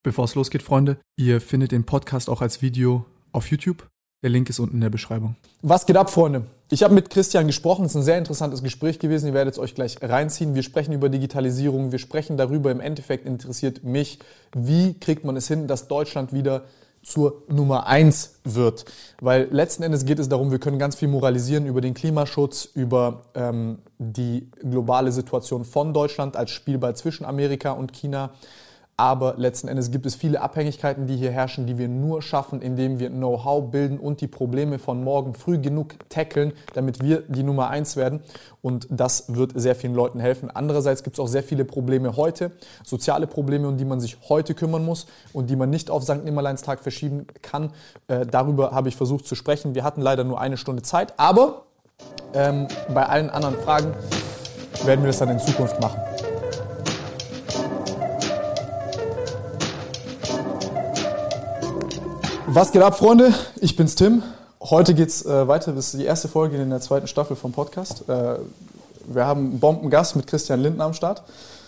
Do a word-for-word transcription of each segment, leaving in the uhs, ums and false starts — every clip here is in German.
Bevor es losgeht, Freunde, ihr findet den Podcast auch als Video auf YouTube. Der Link ist unten in der Beschreibung. Was geht ab, Freunde? Ich habe mit Christian gesprochen. Es ist ein sehr interessantes Gespräch gewesen. Ihr werdet es euch gleich reinziehen. Wir sprechen über Digitalisierung. Wir sprechen darüber, im Endeffekt interessiert mich, wie kriegt man es hin, dass Deutschland wieder zur Nummer eins wird. Weil letzten Endes geht es darum, wir können ganz viel moralisieren über den Klimaschutz, über ähm, die globale Situation von Deutschland als Spielball zwischen Amerika und China. Aber letzten Endes gibt es viele Abhängigkeiten, die hier herrschen, die wir nur schaffen, indem wir Know-how bilden und die Probleme von morgen früh genug tackeln, damit wir die Nummer eins werden. Und das wird sehr vielen Leuten helfen. Andererseits gibt es auch sehr viele Probleme heute, soziale Probleme, um die man sich heute kümmern muss und die man nicht auf Sankt Nimmerleinstag verschieben kann. Äh, darüber habe ich versucht zu sprechen. Wir hatten leider nur eine Stunde Zeit, aber ähm, bei allen anderen Fragen werden wir das dann in Zukunft machen. Was geht ab, Freunde? Ich bin's, Tim. Heute geht's äh, weiter. Das ist die erste Folge in der zweiten Staffel vom Podcast. Äh, wir haben einen Bombengast mit Christian Lindner am Start.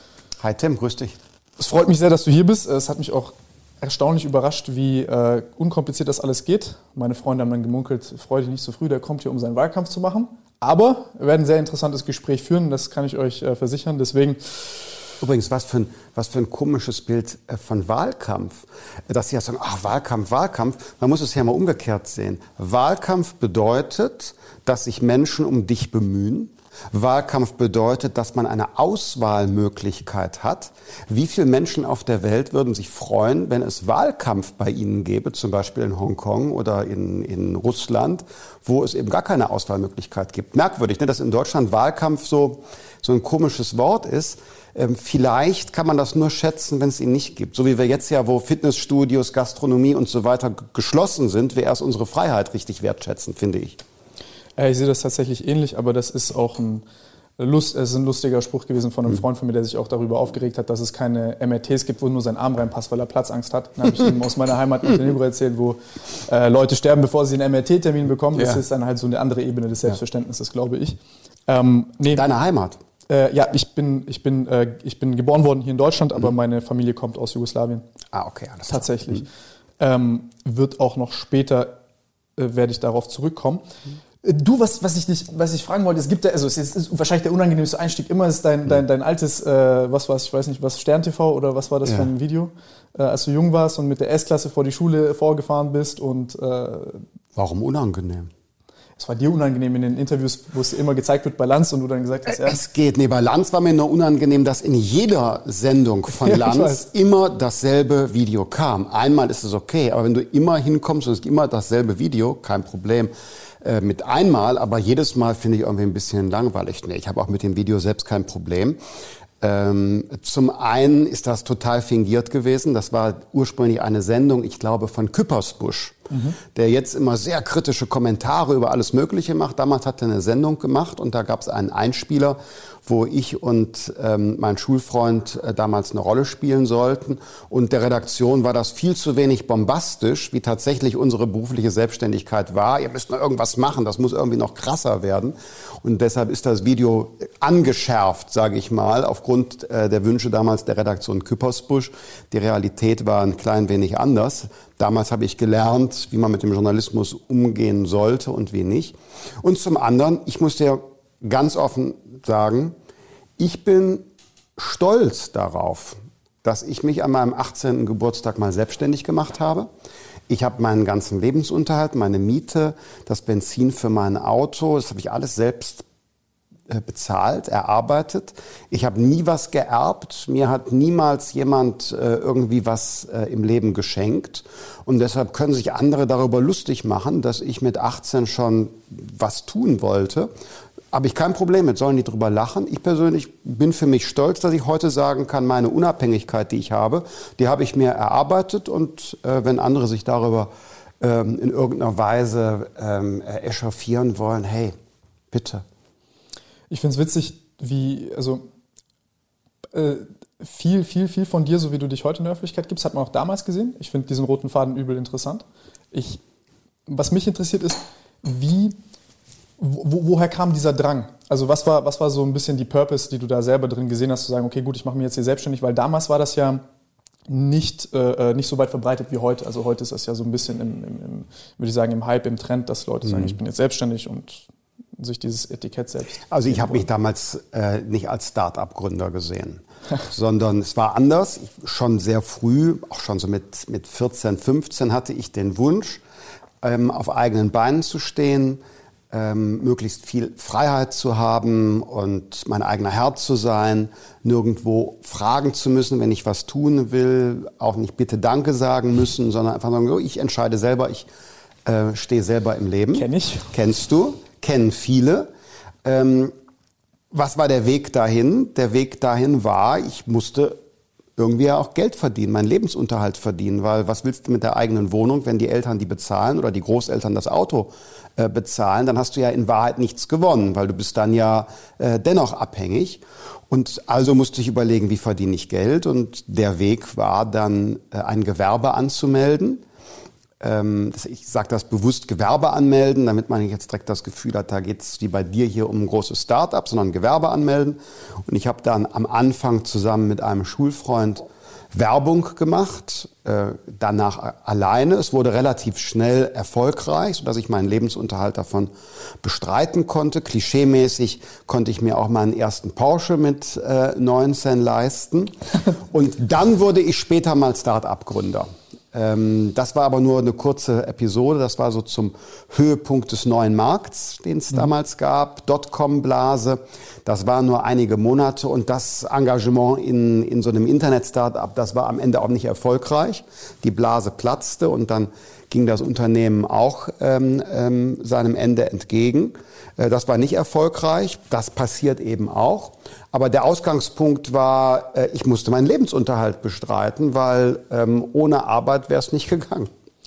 Hi Tim, grüß dich. Es freut mich sehr, dass du hier bist. Es hat mich auch erstaunlich überrascht, wie äh, unkompliziert das alles geht. Meine Freunde haben dann gemunkelt, freu dich nicht so früh, der kommt hier, um seinen Wahlkampf zu machen. Aber wir werden ein sehr interessantes Gespräch führen, das kann ich euch äh, versichern. Deswegen... Übrigens, was für ein, was für ein komisches Bild von Wahlkampf. Dass sie ja sagen, ach, Wahlkampf, Wahlkampf. Man muss es ja mal umgekehrt sehen. Wahlkampf bedeutet, dass sich Menschen um dich bemühen. Wahlkampf bedeutet, dass man eine Auswahlmöglichkeit hat. Wie viele Menschen auf der Welt würden sich freuen, wenn es Wahlkampf bei ihnen gäbe, zum Beispiel in Hongkong oder in, in Russland, wo es eben gar keine Auswahlmöglichkeit gibt. Merkwürdig, ne, dass in Deutschland Wahlkampf so, so ein komisches Wort ist. Ähm, vielleicht kann man das nur schätzen, wenn es ihn nicht gibt. So wie wir jetzt ja, wo Fitnessstudios, Gastronomie und so weiter g- geschlossen sind, wir erst unsere Freiheit richtig wertschätzen, finde ich. Ja, ich sehe das tatsächlich ähnlich, aber das ist auch ein, Lust, es ist ein lustiger Spruch gewesen von einem Freund von mir, der sich auch darüber aufgeregt hat, dass es keine M R Ts gibt, wo nur sein Arm reinpasst, weil er Platzangst hat. Dann habe ich ihm aus meiner Heimat Montenegro erzählt, wo äh, Leute sterben, bevor sie einen M R T-Termin bekommen. Das ja. ist dann halt so eine andere Ebene des Selbstverständnisses, ja. glaube ich. Ähm, nee, Deine Heimat? Äh, ja, ich bin, ich, bin, äh, ich bin geboren worden hier in Deutschland, aber mhm. meine Familie kommt aus Jugoslawien. Ah, okay. Alles Tatsächlich. Mhm. Ähm, wird auch noch später, äh, werde ich darauf zurückkommen. Mhm. Du, was, was, ich dich, was ich fragen wollte, es gibt ja, also es ist wahrscheinlich der unangenehmste Einstieg immer, ist dein, dein, dein altes, äh, was war es, ich weiß nicht, was, Stern T V oder was war das ja. für ein Video, äh, als du jung warst und mit der S-Klasse vor die Schule vorgefahren bist und... Äh, Warum unangenehm? Es war dir unangenehm in den Interviews, wo es immer gezeigt wird bei Lanz und du dann gesagt hast, ja. Es geht, nee, bei Lanz war mir nur unangenehm, dass in jeder Sendung von ja, Lanz immer dasselbe Video kam. Einmal ist es okay, aber wenn du immer hinkommst und es ist immer dasselbe Video, kein Problem. Äh, mit einmal, aber jedes Mal finde ich irgendwie ein bisschen langweilig. Nee, ich habe auch mit dem Video selbst kein Problem. Ähm, zum einen ist das total fingiert gewesen. Das war ursprünglich eine Sendung, ich glaube, von Küppersbusch, mhm. der jetzt immer sehr kritische Kommentare über alles Mögliche macht. Damals hat er eine Sendung gemacht und da gab es einen Einspieler, wo ich und ähm, mein Schulfreund äh, damals eine Rolle spielen sollten. Und der Redaktion war das viel zu wenig bombastisch, wie tatsächlich unsere berufliche Selbstständigkeit war. Ihr müsst noch irgendwas machen, das muss irgendwie noch krasser werden. Und deshalb ist das Video angeschärft, sage ich mal, aufgrund äh, der Wünsche damals der Redaktion Küppersbusch. Die Realität war ein klein wenig anders. Damals habe ich gelernt, wie man mit dem Journalismus umgehen sollte und wie nicht. Und zum anderen, ich muss dir ganz offen sagen, ich bin stolz darauf, dass ich mich an meinem achtzehnten Geburtstag mal selbstständig gemacht habe. Ich habe meinen ganzen Lebensunterhalt, meine Miete, das Benzin für mein Auto, das habe ich alles selbst äh, bezahlt, erarbeitet. Ich habe nie was geerbt. Mir hat niemals jemand äh, irgendwie was äh, im Leben geschenkt. Und deshalb können sich andere darüber lustig machen, dass ich mit achtzehn schon was tun wollte. Habe ich kein Problem mit, sollen die drüber lachen. Ich persönlich bin für mich stolz, dass ich heute sagen kann, meine Unabhängigkeit, die ich habe, die habe ich mir erarbeitet. Und äh, wenn andere sich darüber ähm, in irgendeiner Weise ähm, echauffieren wollen, hey, bitte. Ich finde es witzig, wie, also äh, viel, viel, viel von dir, so wie du dich heute in der Öffentlichkeit gibst, hat man auch damals gesehen. Ich finde diesen roten Faden übel interessant. Ich, was mich interessiert ist, wie... Wo, woher kam dieser Drang? Also was war, was war so ein bisschen die Purpose, die du da selber drin gesehen hast, zu sagen, okay, gut, ich mache mich jetzt hier selbstständig, weil damals war das ja nicht, äh, nicht so weit verbreitet wie heute. Also heute ist das ja so ein bisschen im, im, im würde ich sagen, im Hype, im Trend, dass Leute sagen, mhm. ich bin jetzt selbstständig und sich dieses Etikett selbst. Also ich habe mich damals äh, nicht als Start-up-Gründer gesehen, sondern es war anders. Ich, schon sehr früh, auch schon so mit, mit vierzehn, fünfzehn hatte ich den Wunsch, ähm, auf eigenen Beinen zu stehen, ähm, möglichst viel Freiheit zu haben und mein eigener Herr zu sein, nirgendwo fragen zu müssen, wenn ich was tun will, auch nicht bitte Danke sagen müssen, sondern einfach sagen, so, ich entscheide selber, ich äh, stehe selber im Leben. Kenn ich. Kennst du? Kennen viele. Ähm, was war der Weg dahin? Der Weg dahin war, ich musste irgendwie auch Geld verdienen, meinen Lebensunterhalt verdienen, weil was willst du mit der eigenen Wohnung, wenn die Eltern die bezahlen oder die Großeltern das Auto äh, bezahlen, dann hast du ja in Wahrheit nichts gewonnen, weil du bist dann ja äh, dennoch abhängig. Und also musste ich überlegen, wie verdiene ich Geld, und der Weg war dann, äh, ein Gewerbe anzumelden. Ich sage das bewusst, Gewerbe anmelden, damit man nicht jetzt direkt das Gefühl hat, da geht es wie bei dir hier um ein großes Start-up, sondern Gewerbe anmelden. Und ich habe dann am Anfang zusammen mit einem Schulfreund Werbung gemacht, äh, danach alleine. Es wurde relativ schnell erfolgreich, sodass ich meinen Lebensunterhalt davon bestreiten konnte. Klischeemäßig konnte ich mir auch meinen ersten Porsche mit äh, neunzehn leisten. Und dann wurde ich später mal Start-up-Gründer. Das war aber nur eine kurze Episode, das war so zum Höhepunkt des neuen Markts, den es mhm. damals gab, Dotcom-Blase. Das waren nur einige Monate, und das Engagement in, in so einem Internet-Startup, das war am Ende auch nicht erfolgreich. Die Blase platzte, und dann ging das Unternehmen auch ähm, ähm, seinem Ende entgegen. Äh, das war nicht erfolgreich, das passiert eben auch. Aber der Ausgangspunkt war, äh, ich musste meinen Lebensunterhalt bestreiten, weil ähm, ohne Arbeit wäre es nicht gegangen.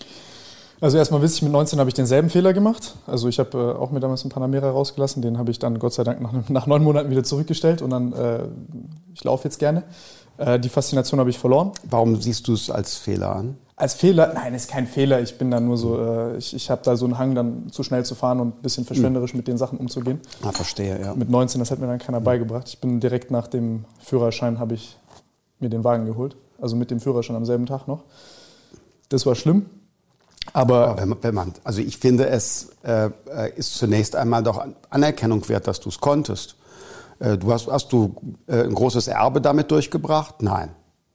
Also erstmal wisst ich, mit neunzehn habe ich denselben Fehler gemacht. Also ich habe äh, auch mir damals einen Panamera rausgelassen, den habe ich dann Gott sei Dank nach, nach neun Monaten wieder zurückgestellt, und dann, äh, ich laufe jetzt gerne. Äh, die Faszination habe ich verloren. Warum siehst du es als Fehler an? Als Fehler? Nein, ist kein Fehler. Ich bin dann nur so, äh, ich, ich habe da so einen Hang, dann zu schnell zu fahren und ein bisschen verschwenderisch mit den Sachen umzugehen. Ah, verstehe, ja. Mit neunzehn, das hat mir dann keiner beigebracht. Ich bin direkt nach dem Führerschein, habe ich mir den Wagen geholt. Also mit dem Führerschein am selben Tag noch. Das war schlimm. Aber, Aber wenn man, wenn man, also ich finde, es äh, ist zunächst einmal doch Anerkennung wert, dass du es konntest. Äh, du hast, hast du äh, ein großes Erbe damit durchgebracht? Nein.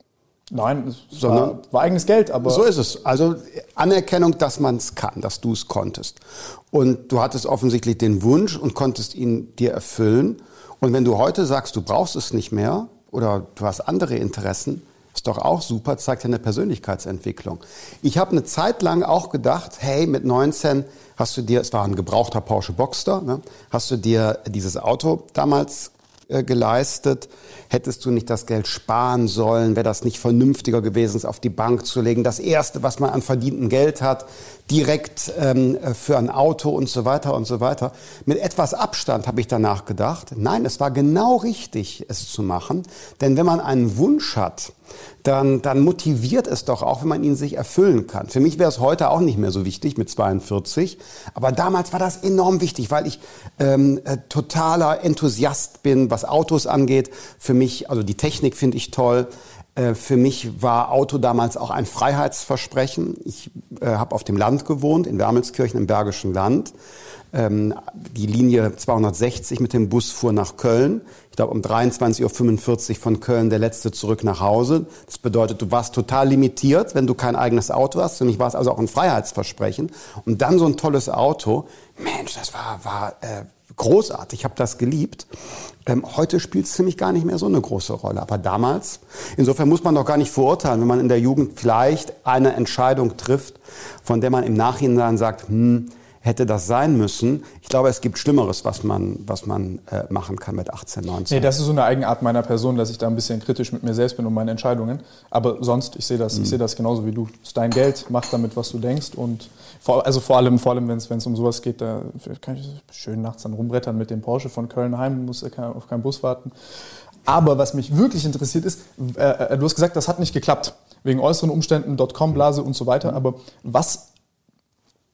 Nein, es Sondern, war, war eigenes Geld, aber... So ist es. Also Anerkennung, dass man es kann, dass du es konntest. Und du hattest offensichtlich den Wunsch und konntest ihn dir erfüllen. Und wenn du heute sagst, du brauchst es nicht mehr oder du hast andere Interessen, ist doch auch super, zeigt ja eine Persönlichkeitsentwicklung. Ich habe eine Zeit lang auch gedacht, hey, mit neunzehn hast du dir, es war ein gebrauchter Porsche Boxster, ne, hast du dir dieses Auto damals äh, geleistet. Hättest du nicht das Geld sparen sollen? Wäre das nicht vernünftiger gewesen, es auf die Bank zu legen? Das Erste, was man an verdientem Geld hat, direkt ähm, für ein Auto und so weiter und so weiter. Mit etwas Abstand habe ich danach gedacht, nein, es war genau richtig, es zu machen. Denn wenn man einen Wunsch hat, dann, dann motiviert es doch auch, wenn man ihn sich erfüllen kann. Für mich wäre es heute auch nicht mehr so wichtig mit zweiundvierzig. Aber damals war das enorm wichtig, weil ich ähm, äh, totaler Enthusiast bin, was Autos angeht. Für mich, also die Technik finde ich toll. Äh, für mich war Auto damals auch ein Freiheitsversprechen. Ich äh, habe auf dem Land gewohnt, in Wermelskirchen im Bergischen Land. Ähm, die Linie zweihundertsechzig mit dem Bus fuhr nach Köln. Ich glaube, um dreiundzwanzig Uhr fünfundvierzig von Köln der letzte zurück nach Hause. Das bedeutet, du warst total limitiert, wenn du kein eigenes Auto hast. Für mich war es also auch ein Freiheitsversprechen. Und dann so ein tolles Auto. Mensch, das war, war äh, großartig. Ich habe das geliebt. Ähm, heute spielt es ziemlich gar nicht mehr so eine große Rolle. Aber damals, insofern muss man doch gar nicht verurteilen, wenn man in der Jugend vielleicht eine Entscheidung trifft, von der man im Nachhinein sagt, hm, hätte das sein müssen. Ich glaube, es gibt Schlimmeres, was man, was man äh, machen kann mit achtzehn, neunzehn. Nee, das ist so eine Eigenart meiner Person, dass ich da ein bisschen kritisch mit mir selbst bin und meine Entscheidungen. Aber sonst, ich sehe das, mhm. ich sehe das genauso wie du. Es ist dein Geld, mach damit, was du denkst. Und vor, also vor allem, vor allem, wenn es, wenn es um sowas geht, da kann ich schön nachts dann rumbrettern mit dem Porsche von Köln heim, muss auf keinen Bus warten. Aber was mich wirklich interessiert ist, äh, du hast gesagt, das hat nicht geklappt. Wegen äußeren Umständen, Dotcom-Blase und so weiter. Aber was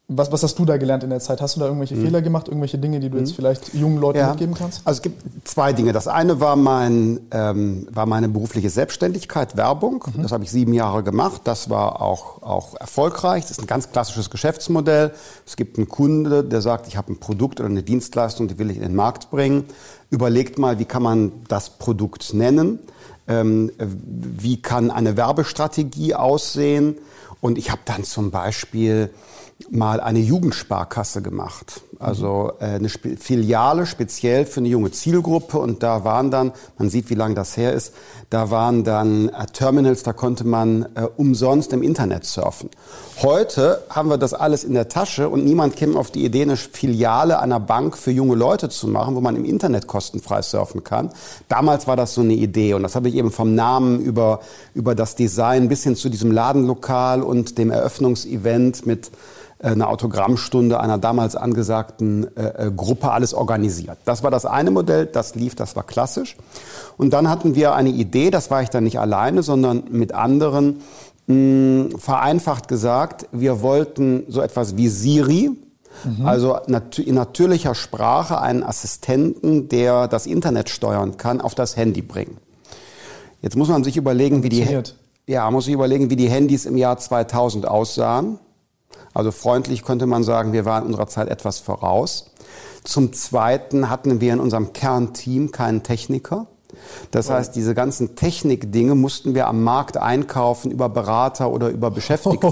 Was, was hast du da gelernt in der Zeit? Hast du da irgendwelche mhm. Fehler gemacht, irgendwelche Dinge, die du jetzt vielleicht jungen Leuten ja. mitgeben kannst? Also es gibt zwei Dinge. Das eine war, mein, ähm, war meine berufliche Selbstständigkeit, Werbung. Mhm. Das habe ich sieben Jahre gemacht. Das war auch, auch erfolgreich. Das ist ein ganz klassisches Geschäftsmodell. Es gibt einen Kunde, der sagt, ich habe ein Produkt oder eine Dienstleistung, die will ich in den Markt bringen. Überlegt mal, wie kann man das Produkt nennen? Ähm, wie kann eine Werbestrategie aussehen? Und ich habe dann zum Beispiel mal eine Jugendsparkasse gemacht. Also äh, eine Spe- Filiale speziell für eine junge Zielgruppe. Und da waren dann, man sieht, wie lange das her ist, da waren dann äh, Terminals, da konnte man äh, umsonst im Internet surfen. Heute haben wir das alles in der Tasche und niemand käme auf die Idee, eine Filiale einer Bank für junge Leute zu machen, wo man im Internet kostenfrei surfen kann. Damals war das so eine Idee und das habe ich eben vom Namen über, über das Design bis hin zu diesem Ladenlokal und dem Eröffnungsevent mit eine Autogrammstunde einer damals angesagten äh, Gruppe alles organisiert. Das war das eine Modell, das lief, das war klassisch. Und dann hatten wir eine Idee, das war ich dann nicht alleine, sondern mit anderen, mh, vereinfacht gesagt, wir wollten so etwas wie Siri, mhm. also nat- in natürlicher Sprache einen Assistenten, der das Internet steuern kann, auf das Handy bringen. Jetzt muss man sich überlegen, wie die, ja, muss sich überlegen, wie die Handys im Jahr zweitausend aussahen. Also freundlich könnte man sagen, wir waren unserer Zeit etwas voraus. Zum Zweiten hatten wir in unserem Kernteam keinen Techniker. Das heißt, diese ganzen Technikdinge mussten wir am Markt einkaufen über Berater oder über Beschäftigte.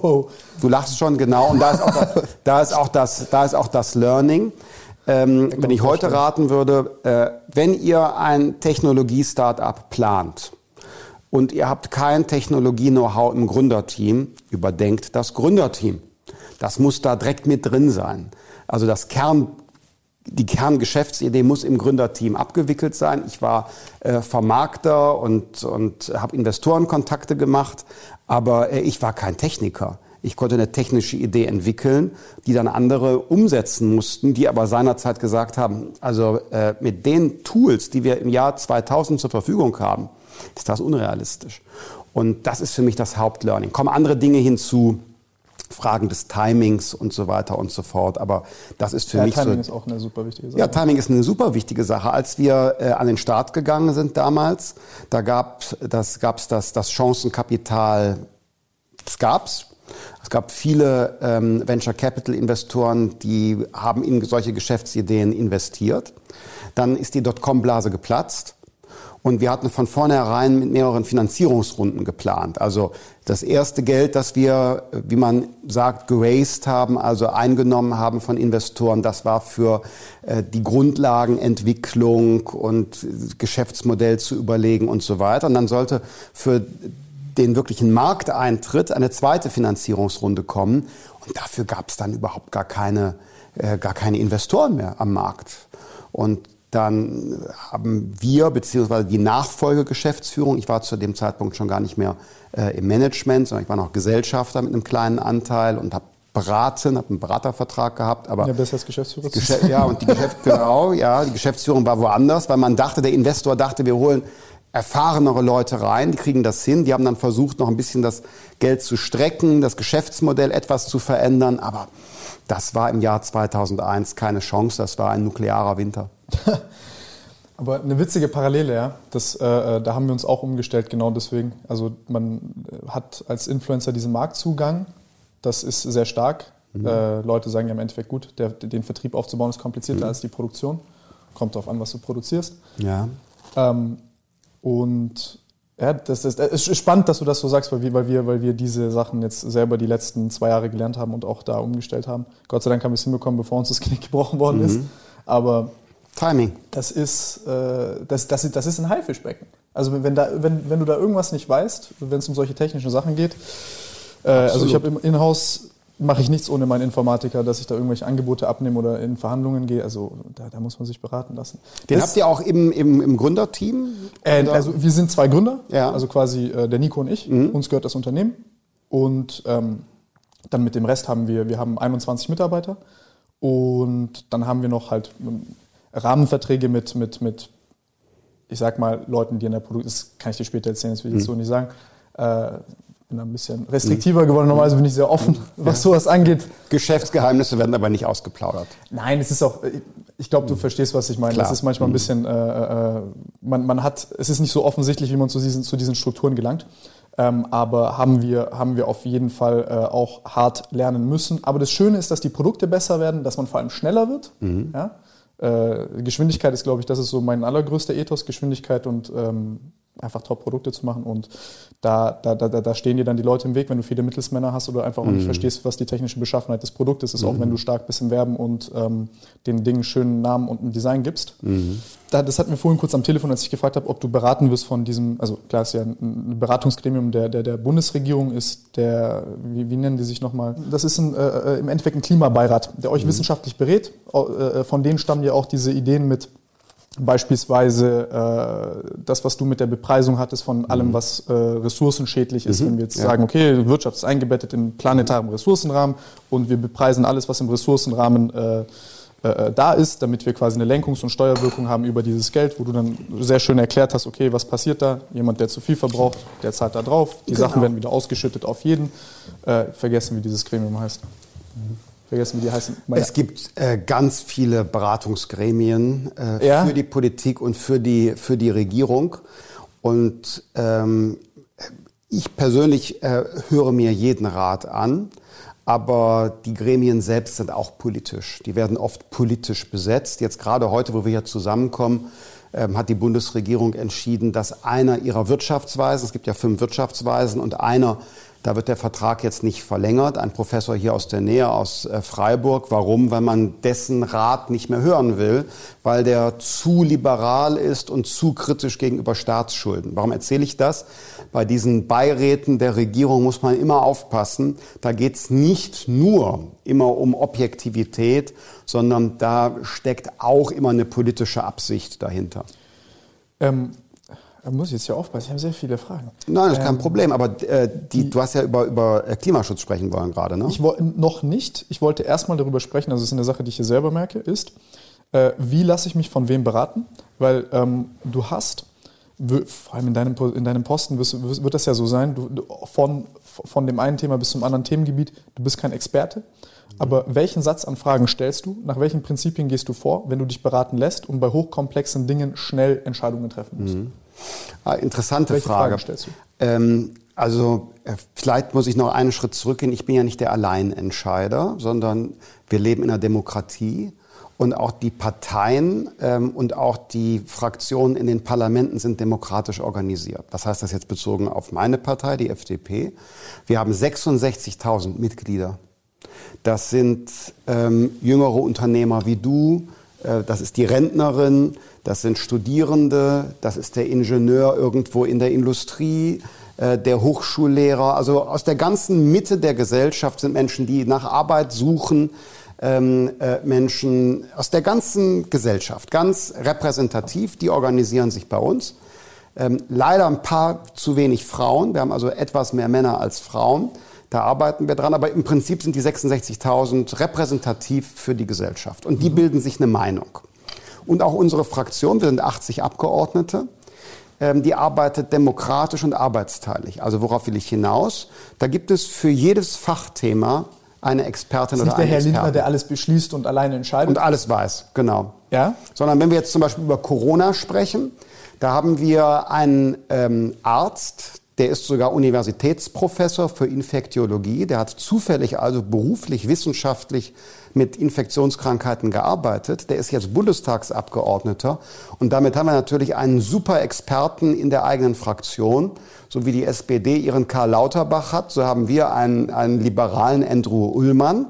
Du lachst schon, genau. Und da ist auch das, da ist auch das, da ist auch das Learning. Ähm, wenn ich heute raten würde, äh, wenn ihr ein Technologie-Startup plant und ihr habt kein Technologie-Know-how im Gründerteam, überdenkt das Gründerteam. Das muss da direkt mit drin sein. Also das Kern, die Kerngeschäftsidee muss im Gründerteam abgewickelt sein. Ich war äh, Vermarkter und, und habe Investorenkontakte gemacht, aber äh, ich war kein Techniker. Ich konnte eine technische Idee entwickeln, die dann andere umsetzen mussten, die aber seinerzeit gesagt haben, also äh, mit den Tools, die wir im Jahr zweitausend zur Verfügung haben, ist das unrealistisch. Und das ist für mich das Hauptlearning. Kommen andere Dinge hinzu, Fragen des Timings und so weiter und so fort. Aber das ist für ja, mich Timing so. ist auch eine super wichtige Sache. Ja, Timing ist eine super wichtige Sache. Als wir äh, an den Start gegangen sind damals, da gab das, gab's das, das Chancenkapital, das gab's. Es gab viele ähm, Venture Capital Investoren, die haben in solche Geschäftsideen investiert. Dann ist die Dotcom-Blase geplatzt. Und wir hatten von vornherein mit mehreren Finanzierungsrunden geplant. Also das erste Geld, das wir, wie man sagt, geraced haben, also eingenommen haben von Investoren, das war für äh, die Grundlagenentwicklung und Geschäftsmodell zu überlegen und so weiter. Und dann sollte für den wirklichen Markteintritt eine zweite Finanzierungsrunde kommen. Und dafür gab es dann überhaupt gar keine, äh, gar keine Investoren mehr am Markt. Und dann haben wir, beziehungsweise die Nachfolgegeschäftsführung, ich war zu dem Zeitpunkt schon gar nicht mehr äh, im Management, sondern ich war noch Gesellschafter mit einem kleinen Anteil und habe beraten, habe einen Beratervertrag gehabt. Aber ja, besser als Geschäftsführer. Geschä- ja, und die, Geschäft- genau, ja, die Geschäftsführung war woanders, weil man dachte, der Investor dachte, wir holen erfahrenere Leute rein, die kriegen das hin. Die haben dann versucht, noch ein bisschen das Geld zu strecken, das Geschäftsmodell etwas zu verändern, aber das war im Jahr zweitausendeins keine Chance, das war ein nuklearer Winter. Aber eine witzige Parallele, ja. Das, äh, da haben wir uns auch umgestellt, genau deswegen. Also man hat als Influencer diesen Marktzugang, das ist sehr stark. Mhm. Äh, Leute sagen ja im Endeffekt, gut, der, den Vertrieb aufzubauen ist komplizierter mhm. als die Produktion. Kommt darauf an, was du produzierst. Ja. Ähm, und ja, das, das, das ist spannend, dass du das so sagst, weil wir, weil, wir, weil wir diese Sachen jetzt selber die letzten zwei Jahre gelernt haben und auch da umgestellt haben. Gott sei Dank haben wir es hinbekommen, bevor uns das Knick gebrochen worden mhm. ist. Aber Timing. Das ist, äh, das, das, das ist ein Haifischbecken. Also wenn, da, wenn, wenn du da irgendwas nicht weißt, wenn es um solche technischen Sachen geht, äh, also ich habe im Inhouse, mache ich nichts ohne meinen Informatiker, dass ich da irgendwelche Angebote abnehme oder in Verhandlungen gehe. Also da, da muss man sich beraten lassen. Den das, habt ihr auch im, im, im Gründerteam? Äh, also wir sind zwei Gründer, ja. also quasi äh, der Nico und ich. Mhm. Uns gehört das Unternehmen. Und ähm, dann mit dem Rest haben wir, wir haben einundzwanzig Mitarbeiter. Und dann haben wir noch halt Rahmenverträge mit, mit, mit, ich sag mal, Leuten, die in der Produktion, das kann ich dir später erzählen, das will ich jetzt so nicht sagen, äh, bin ein bisschen restriktiver geworden. Normalerweise bin ich sehr offen, was sowas angeht. Geschäftsgeheimnisse werden aber nicht ausgeplaudert. Nein, es ist auch, ich glaube, du verstehst, was ich meine. Klar. Das ist manchmal ein bisschen, äh, man, man hat, es ist nicht so offensichtlich, wie man zu diesen, zu diesen Strukturen gelangt. Ähm, aber haben wir, haben wir auf jeden Fall äh, auch hart lernen müssen. Aber das Schöne ist, dass die Produkte besser werden, dass man vor allem schneller wird. Mhm. Ja? Äh, Geschwindigkeit ist, glaube ich, das ist so mein allergrößter Ethos, Geschwindigkeit und ähm, einfach Top-Produkte zu machen. Und da, da, da, da stehen dir dann die Leute im Weg, wenn du viele Mittelsmänner hast oder einfach auch nicht mhm. verstehst, was die technische Beschaffenheit des Produktes ist, mhm. auch wenn du stark bist im Werben und ähm, den Dingen einen schönen Namen und ein Design gibst. Mhm. Da, das hatten wir vorhin kurz am Telefon, als ich gefragt habe, ob du beraten wirst von diesem, also klar, ist ja ein Beratungsgremium der, der, der Bundesregierung, ist der, wie, wie nennen die sich nochmal? Das ist ein, äh, im Endeffekt ein Klimabeirat, der euch mhm. wissenschaftlich berät. Äh, von denen stammen ja auch diese Ideen mit beispielsweise äh, das, was du mit der Bepreisung hattest von allem, was äh, ressourcenschädlich ist. Mhm. Wenn wir jetzt ja. sagen, okay, die Wirtschaft ist eingebettet in planetaren Ressourcenrahmen und wir bepreisen alles, was im Ressourcenrahmen äh, äh, da ist, damit wir quasi eine Lenkungs- und Steuerwirkung haben über dieses Geld, wo du dann sehr schön erklärt hast, okay, was passiert da? Jemand, der zu viel verbraucht, der zahlt da drauf. Die genau. Sachen werden wieder ausgeschüttet auf jeden. Äh, vergessen, wie dieses Gremium heißt. Mhm. Vergessen, wie die heißen. Meine es gibt äh, ganz viele Beratungsgremien äh, ja? für die Politik und für die, für die Regierung. Und ähm, ich persönlich äh, höre mir jeden Rat an, aber die Gremien selbst sind auch politisch. Die werden oft politisch besetzt. Jetzt gerade heute, wo wir hier zusammenkommen, ähm, hat die Bundesregierung entschieden, dass einer ihrer Wirtschaftsweisen, es gibt ja fünf Wirtschaftsweisen, und einer, da wird der Vertrag jetzt nicht verlängert. Ein Professor hier aus der Nähe, aus äh, Freiburg. Warum? Weil man dessen Rat nicht mehr hören will, weil der zu liberal ist und zu kritisch gegenüber Staatsschulden. Warum erzähle ich das? Bei diesen Beiräten der Regierung muss man immer aufpassen. Da geht es nicht nur immer um Objektivität, sondern da steckt auch immer eine politische Absicht dahinter. Ähm Da muss ich jetzt hier aufpassen, ich habe sehr viele Fragen. Nein, das ist kein ähm, Problem, aber äh, die, die, du hast ja über, über Klimaschutz sprechen wollen gerade, ne? Ich wollte noch nicht. Ich wollte erstmal darüber sprechen, also das ist eine Sache, die ich hier selber merke, ist, äh, wie lasse ich mich von wem beraten? Weil ähm, du hast, vor allem in deinem, in deinem Posten wirst, wird das ja so sein, du, von, von dem einen Thema bis zum anderen Themengebiet, du bist kein Experte. Aber welchen Satz an Fragen stellst du? Nach welchen Prinzipien gehst du vor, wenn du dich beraten lässt und bei hochkomplexen Dingen schnell Entscheidungen treffen musst? Mhm. Ah, interessante Welche Frage. Fragen stellst du? Ähm, also äh, vielleicht muss ich noch einen Schritt zurückgehen. Ich bin ja nicht der Alleinentscheider, sondern wir leben in einer Demokratie. Und auch die Parteien ähm, und auch die Fraktionen in den Parlamenten sind demokratisch organisiert. Was heißt das jetzt bezogen auf meine Partei, die F D P? Wir haben sechsundsechzigtausend Mitglieder. Das sind ähm, jüngere Unternehmer wie du, äh, das ist die Rentnerin, das sind Studierende, das ist der Ingenieur irgendwo in der Industrie, äh, der Hochschullehrer. Also aus der ganzen Mitte der Gesellschaft sind Menschen, die nach Arbeit suchen, ähm, äh, Menschen aus der ganzen Gesellschaft, ganz repräsentativ, die organisieren sich bei uns. Ähm, leider ein paar zu wenig Frauen, wir haben also etwas mehr Männer als Frauen. Da arbeiten wir dran, aber im Prinzip sind die sechsundsechzigtausend repräsentativ für die Gesellschaft. Und die mhm. bilden sich eine Meinung. Und auch unsere Fraktion, wir sind achtzig Abgeordnete, ähm, die arbeitet demokratisch und arbeitsteilig. Also worauf will ich hinaus? Da gibt es für jedes Fachthema eine Expertin oder einen Experten. Das ist nicht der Herr Lindner, der alles beschließt und alleine entscheidet? Und alles weiß, genau. Ja? Sondern wenn wir jetzt zum Beispiel über Corona sprechen, da haben wir einen ähm, Arzt, der ist sogar Universitätsprofessor für Infektiologie. Der hat zufällig also beruflich, wissenschaftlich mit Infektionskrankheiten gearbeitet. Der ist jetzt Bundestagsabgeordneter. Und damit haben wir natürlich einen super Experten in der eigenen Fraktion. So wie die S P D ihren Karl Lauterbach hat, so haben wir einen, einen liberalen Andrew Ullmann.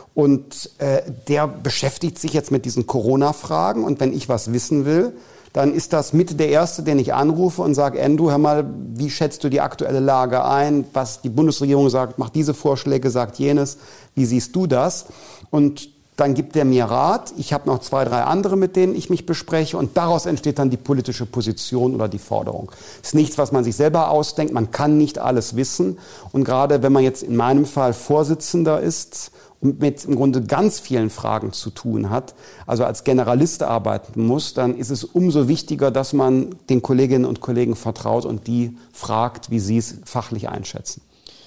Und äh, der beschäftigt sich jetzt mit diesen Corona-Fragen. Und wenn ich was wissen will, dann ist das mit der Erste, den ich anrufe und sage, Andrew, hör mal, wie schätzt du die aktuelle Lage ein? Was die Bundesregierung sagt, macht diese Vorschläge, sagt jenes. Wie siehst du das? Und dann gibt er mir Rat. Ich habe noch zwei, drei andere, mit denen ich mich bespreche. Und daraus entsteht dann die politische Position oder die Forderung. Das ist nichts, was man sich selber ausdenkt. Man kann nicht alles wissen. Und gerade wenn man jetzt in meinem Fall Vorsitzender ist und mit im Grunde ganz vielen Fragen zu tun hat, also als Generalist arbeiten muss, dann ist es umso wichtiger, dass man den Kolleginnen und Kollegen vertraut und die fragt, wie sie es fachlich einschätzen.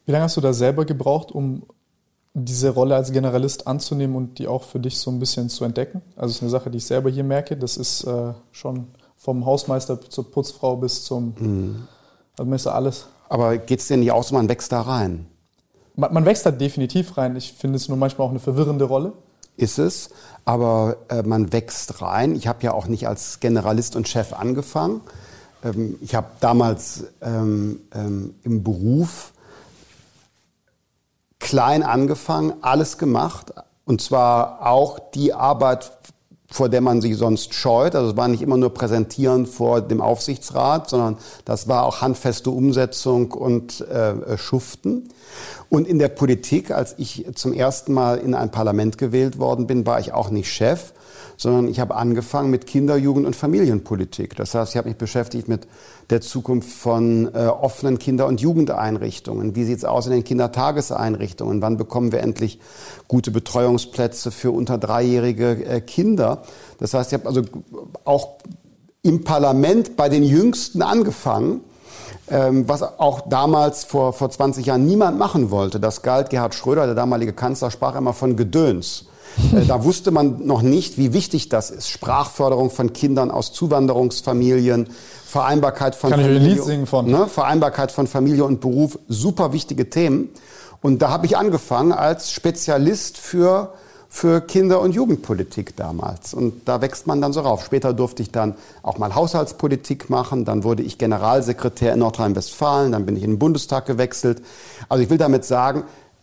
Wie lange hast du da selber gebraucht, um diese Rolle als Generalist anzunehmen und die auch für dich so ein bisschen zu entdecken? Also es ist eine Sache, die ich selber hier merke. Das ist äh, schon vom Hausmeister zur Putzfrau bis zum... Mhm. Also man ist da alles. Aber geht es dir nicht auch so, man wächst da rein? Man, man wächst da definitiv rein. Ich finde es nur manchmal auch eine verwirrende Rolle. Ist es, aber äh, man wächst rein. Ich habe ja auch nicht als Generalist und Chef angefangen. Ähm, ich habe damals ähm, ähm, im Beruf klein angefangen, alles gemacht. Und zwar auch die Arbeit, vor der man sich sonst scheut. Also es war nicht immer nur Präsentieren vor dem Aufsichtsrat, sondern das war auch handfeste Umsetzung und äh, Schuften. Und in der Politik, als ich zum ersten Mal in ein Parlament gewählt worden bin, war ich auch nicht Chef, sondern ich habe angefangen mit Kinder-, Jugend- und Familienpolitik. Das heißt, ich habe mich beschäftigt mit der Zukunft von äh, offenen Kinder- und Jugendeinrichtungen. Wie sieht es aus in den Kindertageseinrichtungen? Wann bekommen wir endlich gute Betreuungsplätze für unter dreijährige äh, Kinder? Das heißt, ich habe also auch im Parlament bei den Jüngsten angefangen, ähm, was auch damals vor, vor zwanzig Jahren niemand machen wollte. Das galt, Gerhard Schröder, der damalige Kanzler, sprach immer von Gedöns. Da wusste man noch nicht, wie wichtig das ist. Sprachförderung von Kindern aus Zuwanderungsfamilien, Vereinbarkeit von Kann Familie, ich ein Lied singen von. Ne, Vereinbarkeit von Familie und Beruf, super wichtige Themen. Und da habe ich angefangen als Spezialist für, für Kinder- und Jugendpolitik damals. Und da wächst man dann so rauf. Später durfte ich dann auch mal Haushaltspolitik machen. Dann wurde ich Generalsekretär in Nordrhein-Westfalen. Dann bin ich in den Bundestag gewechselt. Also ich will damit sagen,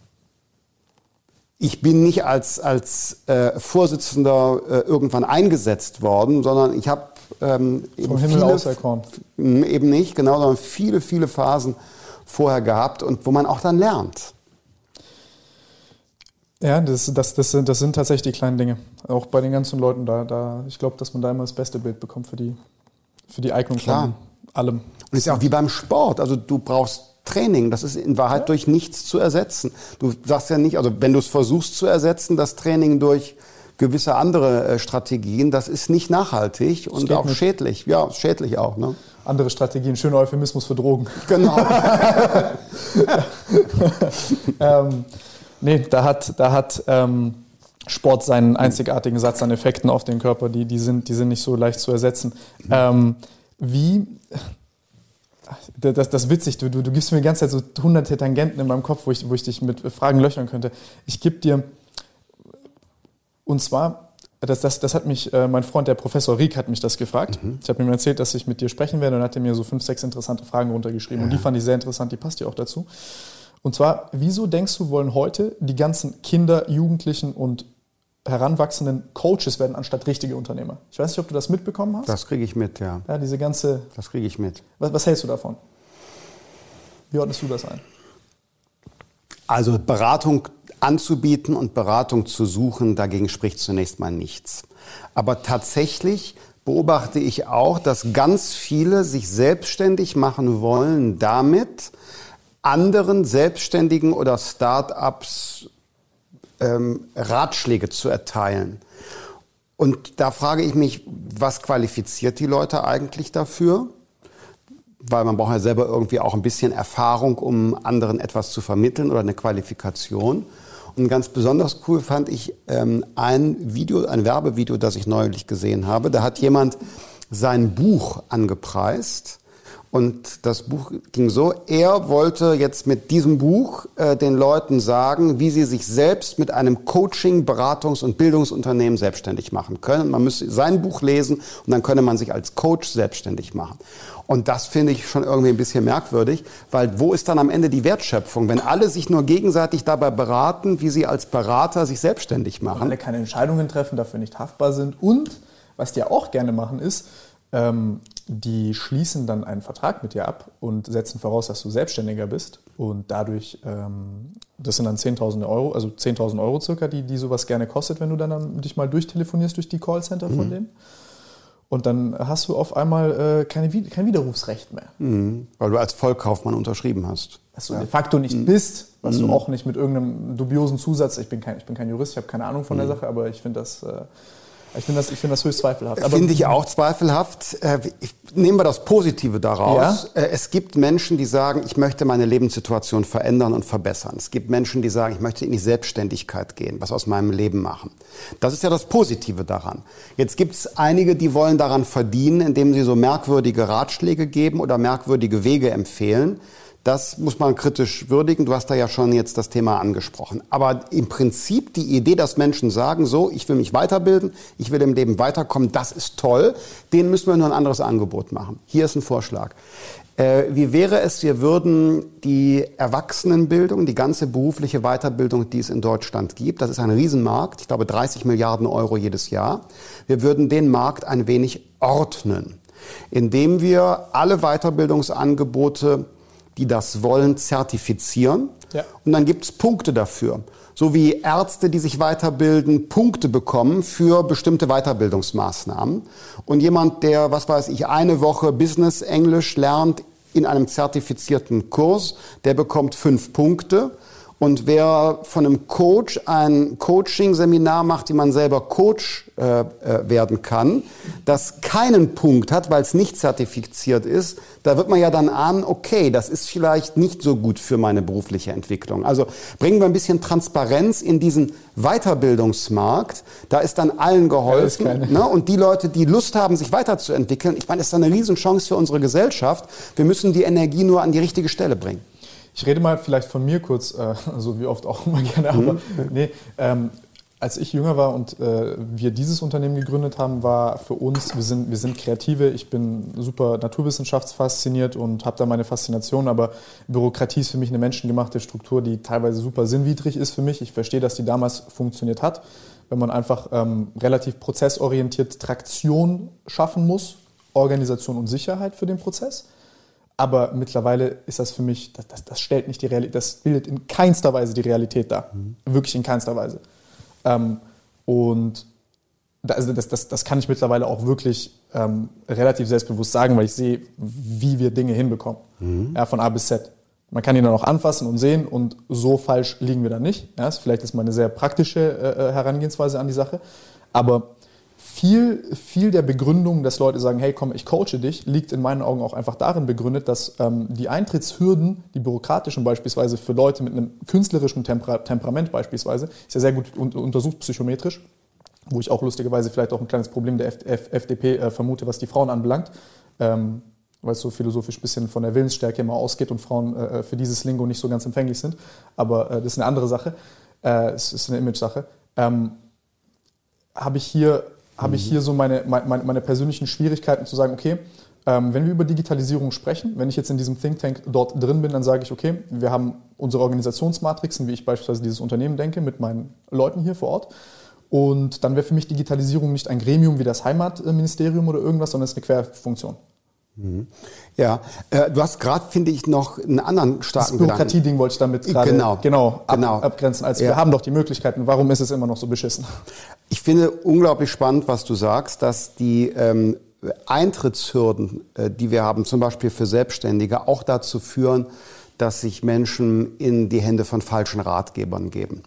ich bin nicht als, als äh, Vorsitzender äh, irgendwann eingesetzt worden, sondern ich habe ähm, vom Himmel auserkoren. Eben nicht, genau, sondern viele, viele Phasen vorher gehabt und wo man auch dann lernt. Ja, das, das, das, sind, das sind tatsächlich die kleinen Dinge. Auch bei den ganzen Leuten da. da ich glaube, dass man da immer das beste Bild bekommt für die, für die Eignung Klar. von allem. Und es ist ja auch wie beim Sport. Also du brauchst Training, das ist in Wahrheit ja. durch nichts zu ersetzen. Du sagst ja nicht, also wenn du es versuchst zu ersetzen, das Training durch gewisse andere äh, Strategien, das ist nicht nachhaltig das und auch nicht. schädlich. Ja, schädlich auch. Ne? Andere Strategien, schöner Euphemismus für Drogen. Genau. ähm, nee, da hat, da hat ähm, Sport seinen einzigartigen Satz an Effekten auf den Körper, die, die, sind, die sind nicht so leicht zu ersetzen. Mhm. Ähm, wie... Das, das ist witzig, du, du, du gibst mir die ganze Zeit so hunderte Tangenten in meinem Kopf, wo ich, wo ich dich mit Fragen löchern könnte. Ich gebe dir, und zwar, das, das, das hat mich, äh, mein Freund, der Professor Rieck, hat mich das gefragt. Mhm. Ich habe ihm erzählt, dass ich mit dir sprechen werde und hat er mir so fünf, sechs interessante Fragen runtergeschrieben. Ja. Und die fand ich sehr interessant, die passt dir auch dazu. Und zwar, wieso denkst du, wollen heute die ganzen Kinder, Jugendlichen und heranwachsenden Coaches werden anstatt richtige Unternehmer? Ich weiß nicht, ob du das mitbekommen hast. Das kriege ich mit, ja. Ja, diese ganze... Das kriege ich mit. Was, was hältst du davon? Wie ordnest du das ein? Also Beratung anzubieten und Beratung zu suchen, dagegen spricht zunächst mal nichts. Aber tatsächlich beobachte ich auch, dass ganz viele sich selbstständig machen wollen, damit anderen Selbstständigen oder Start-ups ähm, Ratschläge zu erteilen. Und da frage ich mich, was qualifiziert die Leute eigentlich dafür? Weil man braucht ja selber irgendwie auch ein bisschen Erfahrung, um anderen etwas zu vermitteln oder eine Qualifikation. Und ganz besonders cool fand ich ähm, ein Video, ein Werbevideo, das ich neulich gesehen habe. Da hat jemand sein Buch angepreist. Und das Buch ging so, er wollte jetzt mit diesem Buch äh, den Leuten sagen, wie sie sich selbst mit einem Coaching-, Beratungs- und Bildungsunternehmen selbstständig machen können. Man müsste sein Buch lesen und dann könne man sich als Coach selbstständig machen. Und das finde ich schon irgendwie ein bisschen merkwürdig, weil wo ist dann am Ende die Wertschöpfung, wenn alle sich nur gegenseitig dabei beraten, wie sie als Berater sich selbstständig machen? Und alle keine Entscheidungen treffen, dafür nicht haftbar sind. Und was die auch gerne machen ist, ähm, die schließen dann einen Vertrag mit dir ab und setzen voraus, dass du Selbstständiger bist. Und dadurch, ähm, das sind dann zehntausend Euro, also zehntausend Euro circa, die, die sowas gerne kostet, wenn du dann, dann dich mal durchtelefonierst durch die Callcenter von mhm. denen. Und dann hast du auf einmal äh, keine, kein Widerrufsrecht mehr. Mhm. Weil du als Vollkaufmann unterschrieben hast. Dass du ja. de facto nicht mhm. bist, was mhm. du auch nicht mit irgendeinem dubiosen Zusatz, ich bin kein, ich bin kein Jurist, ich habe keine Ahnung von mhm. der Sache, aber ich finde das... Äh, Ich finde das, ich finde das höchst zweifelhaft. Finde ich auch zweifelhaft. Ich, nehmen wir das Positive daraus. Ja? Es gibt Menschen, die sagen, ich möchte meine Lebenssituation verändern und verbessern. Es gibt Menschen, die sagen, ich möchte in die Selbstständigkeit gehen, was aus meinem Leben machen. Das ist ja das Positive daran. Jetzt gibt es einige, die wollen daran verdienen, indem sie so merkwürdige Ratschläge geben oder merkwürdige Wege empfehlen. Das muss man kritisch würdigen. Du hast da ja schon jetzt das Thema angesprochen. Aber im Prinzip die Idee, dass Menschen sagen, so, ich will mich weiterbilden, ich will im Leben weiterkommen, das ist toll. Denen müssen wir nur ein anderes Angebot machen. Hier ist ein Vorschlag. Äh, wie wäre es, wir würden die Erwachsenenbildung, die ganze berufliche Weiterbildung, die es in Deutschland gibt, das ist ein Riesenmarkt, ich glaube dreißig Milliarden Euro jedes Jahr, wir würden den Markt ein wenig ordnen, indem wir alle Weiterbildungsangebote, die das wollen, zertifizieren. Ja. Und dann gibt es Punkte dafür. So wie Ärzte, die sich weiterbilden, Punkte bekommen für bestimmte Weiterbildungsmaßnahmen. Und jemand, der, was weiß ich, eine Woche Business Englisch lernt in einem zertifizierten Kurs, der bekommt fünf Punkte. Und wer von einem Coach ein Coaching-Seminar macht, wie man selber Coach äh, äh, werden kann, das keinen Punkt hat, weil es nicht zertifiziert ist, da wird man ja dann ahnen, okay, das ist vielleicht nicht so gut für meine berufliche Entwicklung. Also bringen wir ein bisschen Transparenz in diesen Weiterbildungsmarkt. Da ist dann allen geholfen. Ja, ne? Und die Leute, die Lust haben, sich weiterzuentwickeln, ich meine, das ist eine Riesenchance für unsere Gesellschaft. Wir müssen die Energie nur an die richtige Stelle bringen. Ich rede mal vielleicht von mir kurz, äh, so wie oft auch immer gerne, aber mhm. nee, ähm, als ich jünger war und äh, wir dieses Unternehmen gegründet haben, war für uns, wir sind, wir sind Kreative, ich bin super naturwissenschaftsfasziniert und habe da meine Faszination, aber Bürokratie ist für mich eine menschengemachte Struktur, die teilweise super sinnwidrig ist für mich. Ich verstehe, dass die damals funktioniert hat, wenn man einfach ähm, relativ prozessorientiert Traktion schaffen muss, Organisation und Sicherheit für den Prozess. Aber mittlerweile ist das für mich, das, das, das stellt nicht die Realität, das bildet in keinster Weise die Realität dar. Mhm. Wirklich in keinster Weise. Ähm, und das, das, das, das kann ich mittlerweile auch wirklich ähm, relativ selbstbewusst sagen, weil ich sehe, wie wir Dinge hinbekommen. Mhm. Ja, von A bis Z. Man kann ihn dann auch anfassen und sehen und so falsch liegen wir da nicht. Ja, vielleicht ist mal eine sehr praktische äh, Herangehensweise an die Sache. Aber Viel, viel der Begründung, dass Leute sagen, hey komm, ich coache dich, liegt in meinen Augen auch einfach darin begründet, dass ähm, die Eintrittshürden, die bürokratischen beispielsweise für Leute mit einem künstlerischen Temper- Temperament beispielsweise, ist ja sehr gut un- untersucht psychometrisch, wo ich auch lustigerweise vielleicht auch ein kleines Problem der F- F- F D P äh, vermute, was die Frauen anbelangt, ähm, weil es so philosophisch ein bisschen von der Willensstärke immer ausgeht und Frauen äh, für dieses Lingo nicht so ganz empfänglich sind, aber äh, das ist eine andere Sache, äh, es ist eine Image-Sache. Ähm, habe ich hier habe ich hier so meine, meine, meine persönlichen Schwierigkeiten zu sagen, okay, ähm, wenn wir über Digitalisierung sprechen, wenn ich jetzt in diesem Think Tank dort drin bin, dann sage ich, okay, wir haben unsere Organisationsmatrixen, wie ich beispielsweise dieses Unternehmen denke, mit meinen Leuten hier vor Ort. Und dann wäre für mich Digitalisierung nicht ein Gremium wie das Heimatministerium oder irgendwas, sondern es ist eine Querfunktion. Mhm. Ja, äh, du hast gerade, finde ich, noch einen anderen starken Das Bürokratie-Ding wollte ich damit gerade genau, genau, ab, genau. abgrenzen. Also ja. Wir haben doch die Möglichkeiten. Warum ist es immer noch so beschissen? Ich finde unglaublich spannend, was du sagst, dass die ähm, Eintrittshürden, äh, die wir haben, zum Beispiel für Selbstständige, auch dazu führen, dass sich Menschen in die Hände von falschen Ratgebern geben.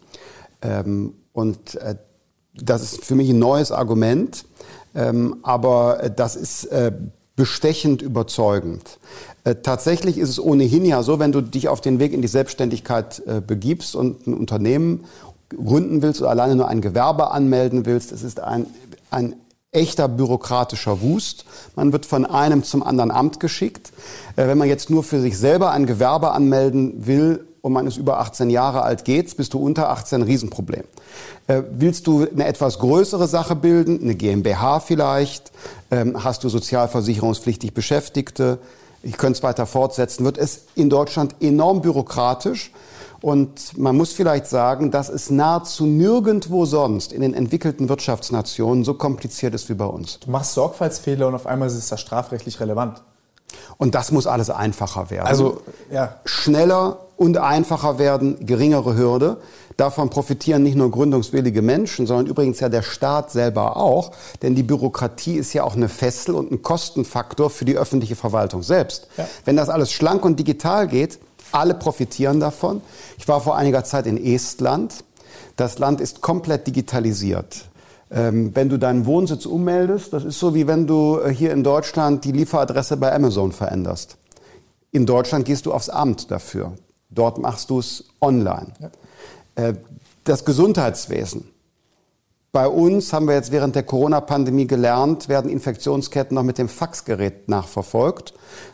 Ähm, und äh, das ist für mich ein neues Argument, ähm, aber das ist äh, bestechend überzeugend. Äh, tatsächlich ist es ohnehin ja so, wenn du dich auf den Weg in die Selbstständigkeit äh, begibst und ein Unternehmen gründen willst oder alleine nur ein Gewerbe anmelden willst, es ist ein, ein echter bürokratischer Wust. Man wird von einem zum anderen Amt geschickt. Äh, wenn man jetzt nur für sich selber ein Gewerbe anmelden will und man ist über achtzehn Jahre alt, geht's, bist du unter achtzehn, Riesenproblem. Äh, willst du eine etwas größere Sache bilden, eine GmbH vielleicht, ähm, hast du sozialversicherungspflichtig Beschäftigte, ich könnte es weiter fortsetzen, wird es in Deutschland enorm bürokratisch. Und man muss vielleicht sagen, dass es nahezu nirgendwo sonst in den entwickelten Wirtschaftsnationen so kompliziert ist wie bei uns. Du machst Sorgfaltsfehler und auf einmal ist das strafrechtlich relevant. Und das muss alles einfacher werden. Also ja. Schneller und einfacher werden, geringere Hürde. Davon profitieren nicht nur gründungswillige Menschen, sondern übrigens ja der Staat selber auch. Denn die Bürokratie ist ja auch eine Fessel und ein Kostenfaktor für die öffentliche Verwaltung selbst. Ja. Wenn das alles schlank und digital geht, alle profitieren davon. Ich war vor einiger Zeit in Estland. Das Land ist komplett digitalisiert. Ähm, wenn du deinen Wohnsitz ummeldest, das ist so, wie wenn du hier in Deutschland die Lieferadresse bei Amazon veränderst. In Deutschland gehst du aufs Amt dafür. Dort machst du es online. Ja. Äh, das Gesundheitswesen. Bei uns haben wir jetzt während der Corona-Pandemie gelernt, werden Infektionsketten noch mit dem Faxgerät nachverfolgt.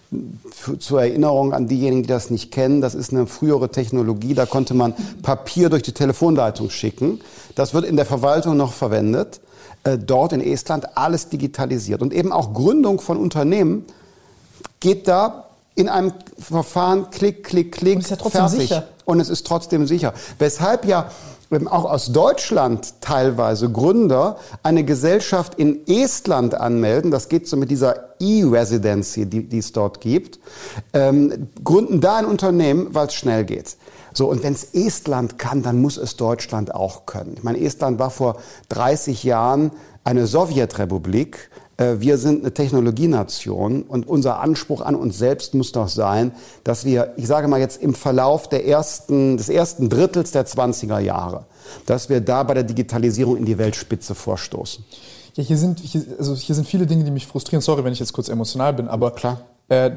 Zur Erinnerung an diejenigen, die das nicht kennen, das ist eine frühere Technologie, da konnte man Papier durch die Telefonleitung schicken. Das wird in der Verwaltung noch verwendet. Äh, dort in Estland alles digitalisiert. Und eben auch Gründung von Unternehmen geht da in einem Verfahren, klick, klick, klick, und ist ja trotzdem fertig. Sicher. Und es ist trotzdem sicher. Weshalb ja auch aus Deutschland teilweise Gründer eine Gesellschaft in Estland anmelden, das geht so mit dieser E-Residency, die, die es dort gibt, ähm, gründen da ein Unternehmen, weil es schnell geht. So, und wenn es Estland kann, dann muss es Deutschland auch können. Ich meine, Estland war vor dreißig Jahren eine Sowjetrepublik. Wir sind eine Technologienation und unser Anspruch an uns selbst muss doch sein, dass wir, ich sage mal jetzt im Verlauf der ersten, des ersten Drittels der zwanziger Jahre, dass wir da bei der Digitalisierung in die Weltspitze vorstoßen. Ja, hier sind, hier, also hier sind viele Dinge, die mich frustrieren. Sorry, wenn ich jetzt kurz emotional bin, aber klar. Äh,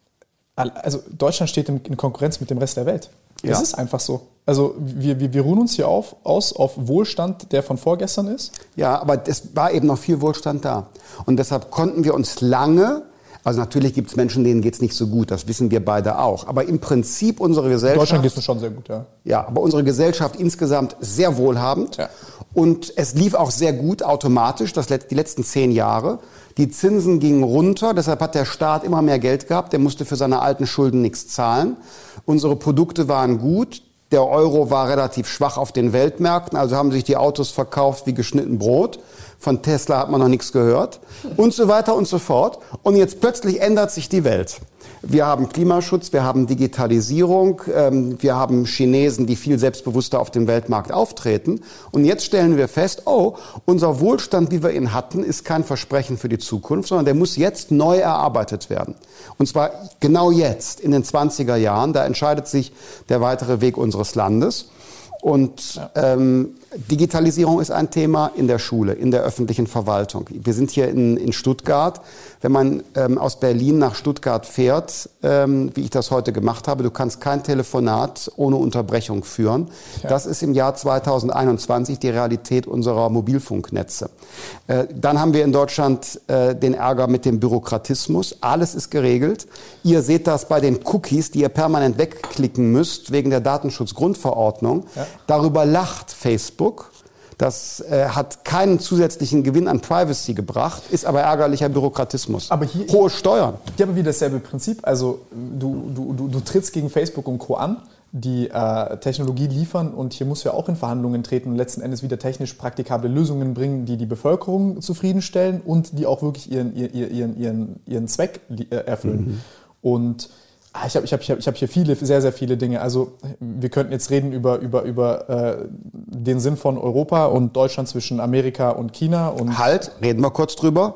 also Deutschland steht in, in Konkurrenz mit dem Rest der Welt. Es Ja. ist einfach so. Also wir, wir, wir ruhen uns hier auf, aus auf Wohlstand, der von vorgestern ist. Ja, aber es war eben noch viel Wohlstand da. Und deshalb konnten wir uns lange, also natürlich gibt es Menschen, denen geht es nicht so gut, das wissen wir beide auch. Aber im Prinzip unsere Gesellschaft... Deutschland geht es schon sehr gut, ja. Ja, aber unsere Gesellschaft insgesamt sehr wohlhabend. Ja. Und es lief auch sehr gut automatisch, das, die letzten zehn Jahre. Die Zinsen gingen runter, deshalb hat der Staat immer mehr Geld gehabt. Der musste für seine alten Schulden nichts zahlen. Unsere Produkte waren gut. Der Euro war relativ schwach auf den Weltmärkten, also haben sich die Autos verkauft wie geschnitten Brot. Von Tesla hat man noch nichts gehört und so weiter und so fort. Und jetzt plötzlich ändert sich die Welt. Wir haben Klimaschutz, wir haben Digitalisierung, ähm, wir haben Chinesen, die viel selbstbewusster auf dem Weltmarkt auftreten. Und jetzt stellen wir fest, oh, unser Wohlstand, wie wir ihn hatten, ist kein Versprechen für die Zukunft, sondern der muss jetzt neu erarbeitet werden. Und zwar genau jetzt, in den zwanziger Jahren, da entscheidet sich der weitere Weg unseres Landes. Und ja. ähm, Digitalisierung ist ein Thema in der Schule, in der öffentlichen Verwaltung. Wir sind hier in, in Stuttgart. Wenn man ähm, aus Berlin nach Stuttgart fährt, ähm, wie ich das heute gemacht habe, du kannst kein Telefonat ohne Unterbrechung führen. Ja. Das ist im Jahr zweitausendeinundzwanzig die Realität unserer Mobilfunknetze. Äh, dann haben wir in Deutschland äh, den Ärger mit dem Bürokratismus. Alles ist geregelt. Ihr seht das bei den Cookies, die ihr permanent wegklicken müsst wegen der Datenschutzgrundverordnung. Ja. Darüber lacht Facebook. Das äh, hat keinen zusätzlichen Gewinn an Privacy gebracht, ist aber ärgerlicher Bürokratismus. Aber hier, hohe Steuern. Ja, aber wie dasselbe Prinzip. Also du, du, du, du trittst gegen Facebook und Co. an, die äh, Technologie liefern und hier musst du ja auch in Verhandlungen treten und letzten Endes wieder technisch praktikable Lösungen bringen, die die Bevölkerung zufriedenstellen und die auch wirklich ihren, ihren, ihren, ihren Zweck äh, erfüllen. Mhm. Und Ich habe ich hab, ich hab, ich hab hier viele, sehr, sehr viele Dinge. Also wir könnten jetzt reden über, über, über äh, den Sinn von Europa und Deutschland zwischen Amerika und China. Und halt, reden wir kurz drüber.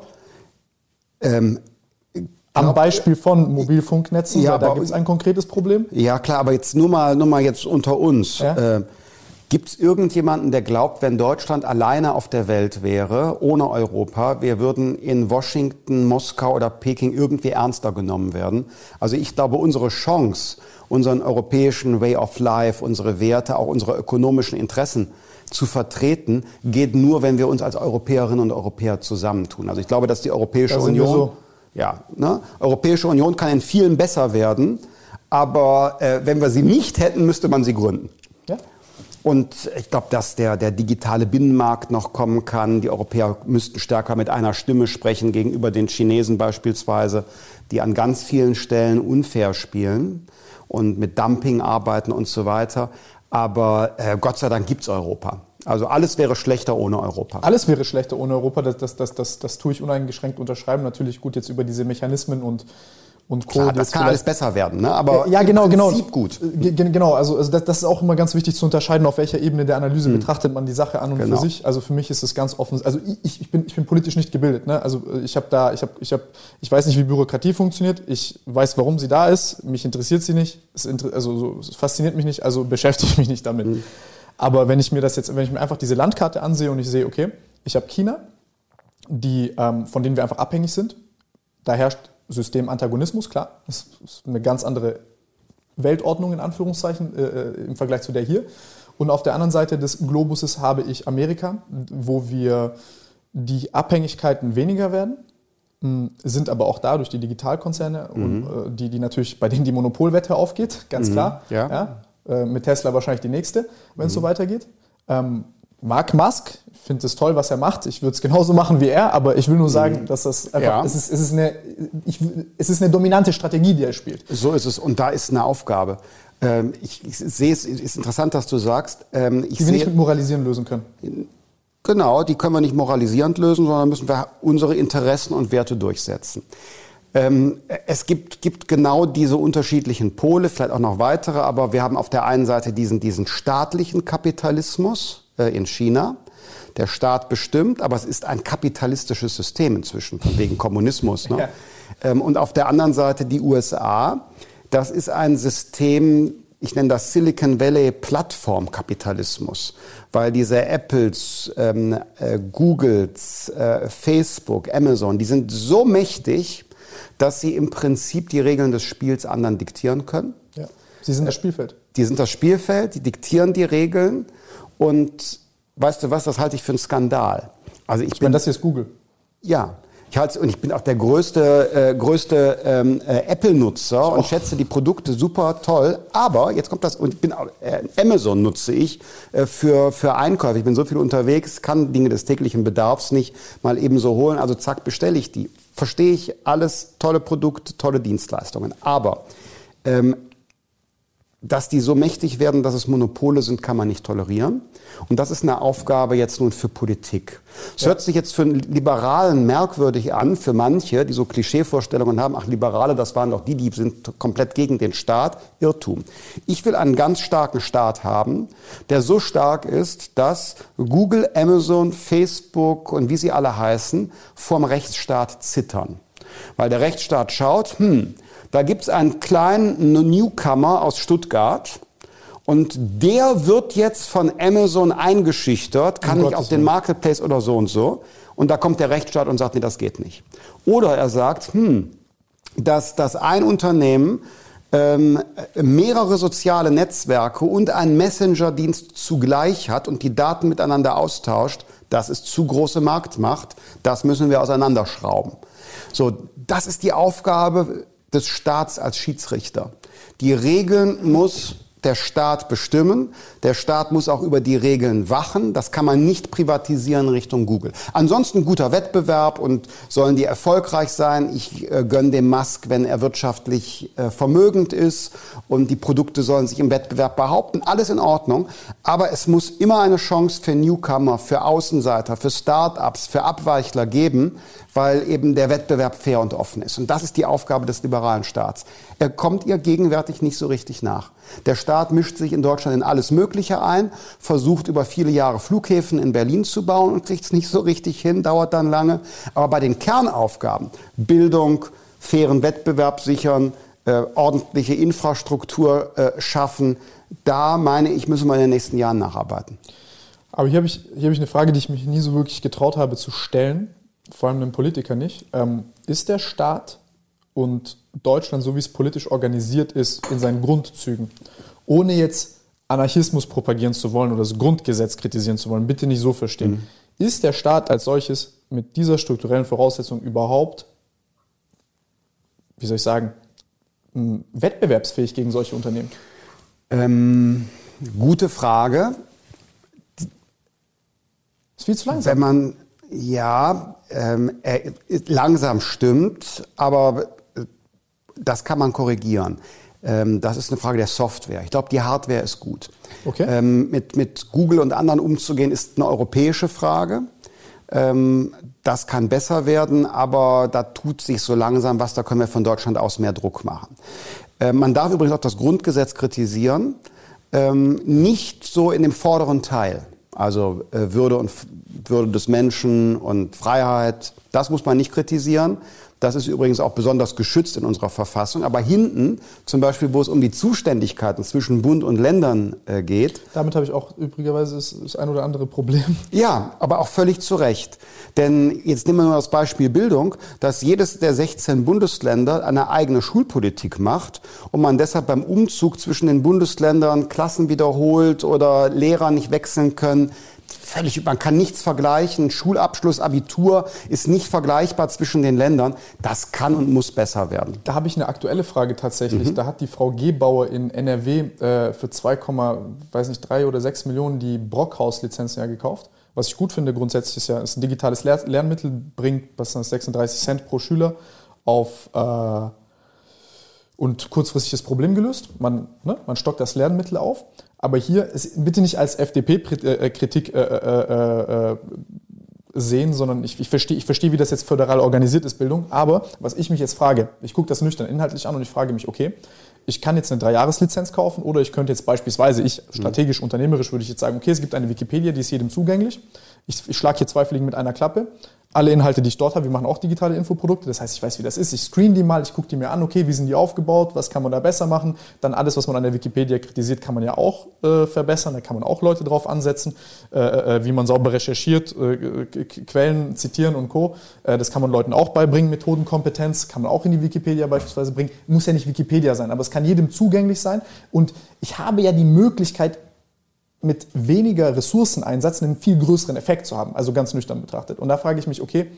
Ähm, am glaub, Beispiel von Mobilfunknetzen, ja, da gibt es ein konkretes Problem. Ja klar, aber jetzt nur mal, nur mal jetzt unter uns. Ja? Äh, Gibt es irgendjemanden, der glaubt, wenn Deutschland alleine auf der Welt wäre, ohne Europa, wir würden in Washington, Moskau oder Peking irgendwie ernster genommen werden? Also ich glaube, unsere Chance, unseren europäischen Way of Life, unsere Werte, auch unsere ökonomischen Interessen zu vertreten, geht nur, wenn wir uns als Europäerinnen und Europäer zusammentun. Also ich glaube, dass die Europäische da Union, so. ja, ne, Europäische Union kann in vielen besser werden, aber äh, wenn wir sie nicht hätten, müsste man sie gründen. Ja. Und ich glaube, dass der, der digitale Binnenmarkt noch kommen kann. Die Europäer müssten stärker mit einer Stimme sprechen gegenüber den Chinesen beispielsweise, die an ganz vielen Stellen unfair spielen und mit Dumping arbeiten und so weiter. Aber äh, Gott sei Dank gibt's Europa. Also alles wäre schlechter ohne Europa. Alles wäre schlechter ohne Europa. Das, das, das, das, das tue ich uneingeschränkt unterschreiben. Natürlich gut jetzt über diese Mechanismen und Und Co. Klar, das kann alles besser werden, ne? Aber ja, genau, im Prinzip genau. gut. Genau, also, also das, das ist auch immer ganz wichtig zu unterscheiden, auf welcher Ebene der Analyse hm. betrachtet man die Sache an und genau. für sich. Also für mich ist es ganz offen. Also ich, ich, bin, ich bin politisch nicht gebildet. Ne? Also ich habe da, ich habe, ich habe, ich weiß nicht, wie Bürokratie funktioniert. Ich weiß, warum sie da ist. Mich interessiert sie nicht. Es, inter, also so, es fasziniert mich nicht. Also beschäftige ich mich nicht damit. Hm. Aber wenn ich mir das jetzt, wenn ich mir einfach diese Landkarte ansehe und ich sehe, okay, ich habe China, die, ähm, von denen wir einfach abhängig sind. Da herrscht Systemantagonismus, klar. Das ist eine ganz andere Weltordnung in Anführungszeichen äh, im Vergleich zu der hier. Und auf der anderen Seite des Globuses habe ich Amerika, wo wir die Abhängigkeiten weniger werden, sind aber auch da durch die Digitalkonzerne, mhm. und, äh, die, die natürlich, bei denen die Monopolwette aufgeht, ganz mhm. klar. Ja. Ja, äh, mit Tesla wahrscheinlich die nächste, wenn es mhm. so weitergeht. Ähm, Mark Musk, ich finde es toll, was er macht. Ich würde es genauso machen wie er, aber ich will nur sagen, dass das einfach, ja. es, ist, es, ist eine, ich, es ist eine dominante Strategie, die er spielt. So ist es. Und da ist eine Aufgabe. Ähm, ich, ich sehe es, ist interessant, dass du sagst. Ähm, ich die wir sehe, nicht mit Moralisieren lösen können. Genau, die können wir nicht moralisierend lösen, sondern müssen wir unsere Interessen und Werte durchsetzen. Ähm, es gibt, gibt genau diese unterschiedlichen Pole, vielleicht auch noch weitere, aber wir haben auf der einen Seite diesen, diesen staatlichen Kapitalismus äh, in China. Der Staat bestimmt, aber es ist ein kapitalistisches System inzwischen, von wegen Kommunismus. Ne? Ja. Ähm, und auf der anderen Seite die U S A. Das ist ein System, ich nenne das Silicon Valley Plattformkapitalismus, weil diese Apples, ähm, äh, Googles, äh, Facebook, Amazon, die sind so mächtig, dass sie im Prinzip die Regeln des Spiels anderen diktieren können. Ja. Sie sind das Spielfeld. Die sind das Spielfeld, die diktieren die Regeln. Und weißt du was, das halte ich für einen Skandal. Also ich, ich meine, das hier ist Google. Ja. Ich halte, und ich bin auch der größte, äh, größte ähm, äh, Apple-Nutzer und schätze die Produkte super toll. Aber jetzt kommt das, und ich bin auch, äh, Amazon nutze ich äh, für, für Einkäufe. Ich bin so viel unterwegs, kann Dinge des täglichen Bedarfs nicht mal eben so holen. Also zack, bestelle ich die. Verstehe ich alles, tolle Produkte, tolle Dienstleistungen. Aber ähm, dass die so mächtig werden, dass es Monopole sind, kann man nicht tolerieren. Und das ist eine Aufgabe jetzt nun für Politik. Es ja. hört sich jetzt für einen Liberalen merkwürdig an, für manche, die so Klischeevorstellungen haben, ach, Liberale, das waren doch die, die sind komplett gegen den Staat. Irrtum. Ich will einen ganz starken Staat haben, der so stark ist, dass Google, Amazon, Facebook und wie sie alle heißen, vorm Rechtsstaat zittern. Weil der Rechtsstaat schaut, hm, da gibt's einen kleinen Newcomer aus Stuttgart und der wird jetzt von Amazon eingeschüchtert, kann nicht auf den Marketplace oder so und so. Und da kommt der Rechtsstaat und sagt, nee, das geht nicht. Oder er sagt, hm, dass das ein Unternehmen ähm, mehrere soziale Netzwerke und einen Messenger-Dienst zugleich hat und die Daten miteinander austauscht, das ist zu große Marktmacht, das müssen wir auseinanderschrauben. So, das ist die Aufgabe des Staats als Schiedsrichter. Die Regeln muss der Staat bestimmen. Der Staat muss auch über die Regeln wachen. Das kann man nicht privatisieren Richtung Google. Ansonsten guter Wettbewerb und sollen die erfolgreich sein. Ich äh, gönne dem Musk, wenn er wirtschaftlich äh, vermögend ist und die Produkte sollen sich im Wettbewerb behaupten. Alles in Ordnung. Aber es muss immer eine Chance für Newcomer, für Außenseiter, für Start-ups, für Abweichler geben, weil eben der Wettbewerb fair und offen ist. Und das ist die Aufgabe des liberalen Staats. Er kommt ihr gegenwärtig nicht so richtig nach. Der Staat mischt sich in Deutschland in alles Mögliche ein, versucht über viele Jahre Flughäfen in Berlin zu bauen und kriegt es nicht so richtig hin, dauert dann lange. Aber bei den Kernaufgaben, Bildung, fairen Wettbewerb sichern, äh, ordentliche Infrastruktur äh, schaffen, da meine ich, müssen wir in den nächsten Jahren nacharbeiten. Aber hier habe ich, hier habe ich eine Frage, die ich mich nie so wirklich getraut habe zu stellen, vor allem einem Politiker nicht. Ähm, ist der Staat und Deutschland, so wie es politisch organisiert ist, in seinen Grundzügen, ohne jetzt Anarchismus propagieren zu wollen oder das Grundgesetz kritisieren zu wollen, bitte nicht so verstehen, mhm. ist der Staat als solches mit dieser strukturellen Voraussetzung überhaupt, wie soll ich sagen, wettbewerbsfähig gegen solche Unternehmen? Ähm, gute Frage. Ist viel zu langsam. Wenn man, ja, ähm, er, langsam stimmt, aber das kann man korrigieren. Ähm, das ist eine Frage der Software. Ich glaube, die Hardware ist gut. Okay. Ähm, mit, mit Google und anderen umzugehen, ist eine europäische Frage. Ähm, das kann besser werden, aber da tut sich so langsam was, da können wir von Deutschland aus mehr Druck machen. Ähm, man darf übrigens auch das Grundgesetz kritisieren, ähm, nicht so in dem vorderen Teil. Also äh, Würde und Würde des Menschen und Freiheit, Das muss man nicht kritisieren. Das ist übrigens auch besonders geschützt in unserer Verfassung. Aber hinten, zum Beispiel, wo es um die Zuständigkeiten zwischen Bund und Ländern äh, geht. Damit habe ich auch übrigerweise das, das ein oder andere Problem. Ja, aber auch völlig zu Recht. Denn jetzt nehmen wir nur das Beispiel Bildung, dass jedes der sechzehn Bundesländer eine eigene Schulpolitik macht und man deshalb beim Umzug zwischen den Bundesländern Klassen wiederholt oder Lehrer nicht wechseln können. Völlig, man kann nichts vergleichen. Schulabschluss, Abitur ist nicht vergleichbar zwischen den Ländern. Das kann und muss besser werden. Da habe ich eine aktuelle Frage tatsächlich. Mhm. Da hat die Frau Gebauer in N R W äh, für zwei, weiß nicht, drei oder sechs Millionen die Brockhaus-Lizenzen ja gekauft. Was ich gut finde grundsätzlich ist ja, ist ein digitales Lehr- Lernmittel, bringt was sind das, sechsunddreißig Cent pro Schüler auf äh, und kurzfristig das Problem gelöst. Man, ne, man stockt das Lernmittel auf. Aber hier ist bitte nicht als F D P-Kritik äh, äh, äh, sehen, sondern ich, ich verstehe, ich verstehe, wie das jetzt föderal organisiert ist, Bildung. Aber was ich mich jetzt frage, ich gucke das nüchtern inhaltlich an und ich frage mich, okay, ich kann jetzt eine Dreijahreslizenz kaufen oder ich könnte jetzt beispielsweise, ich strategisch, mhm. unternehmerisch würde ich jetzt sagen, okay, es gibt eine Wikipedia, die ist jedem zugänglich. Ich, ich schlage hier zwei Fliegen mit einer Klappe. Alle Inhalte, die ich dort habe, wir machen auch digitale Infoprodukte. Das heißt, ich weiß, wie das ist. Ich screen die mal, ich gucke die mir an, okay, wie sind die aufgebaut, was kann man da besser machen. Dann alles, was man an der Wikipedia kritisiert, kann man ja auch äh, verbessern. Da kann man auch Leute drauf ansetzen, äh, äh, wie man sauber recherchiert, äh, Quellen zitieren und Co. Äh, das kann man Leuten auch beibringen, Methodenkompetenz, kann man auch in die Wikipedia beispielsweise bringen. Muss ja nicht Wikipedia sein, aber es kann jedem zugänglich sein. Und ich habe ja die Möglichkeit, mit weniger Ressourceneinsatz einen viel größeren Effekt zu haben, also ganz nüchtern betrachtet. Und da frage ich mich, okay,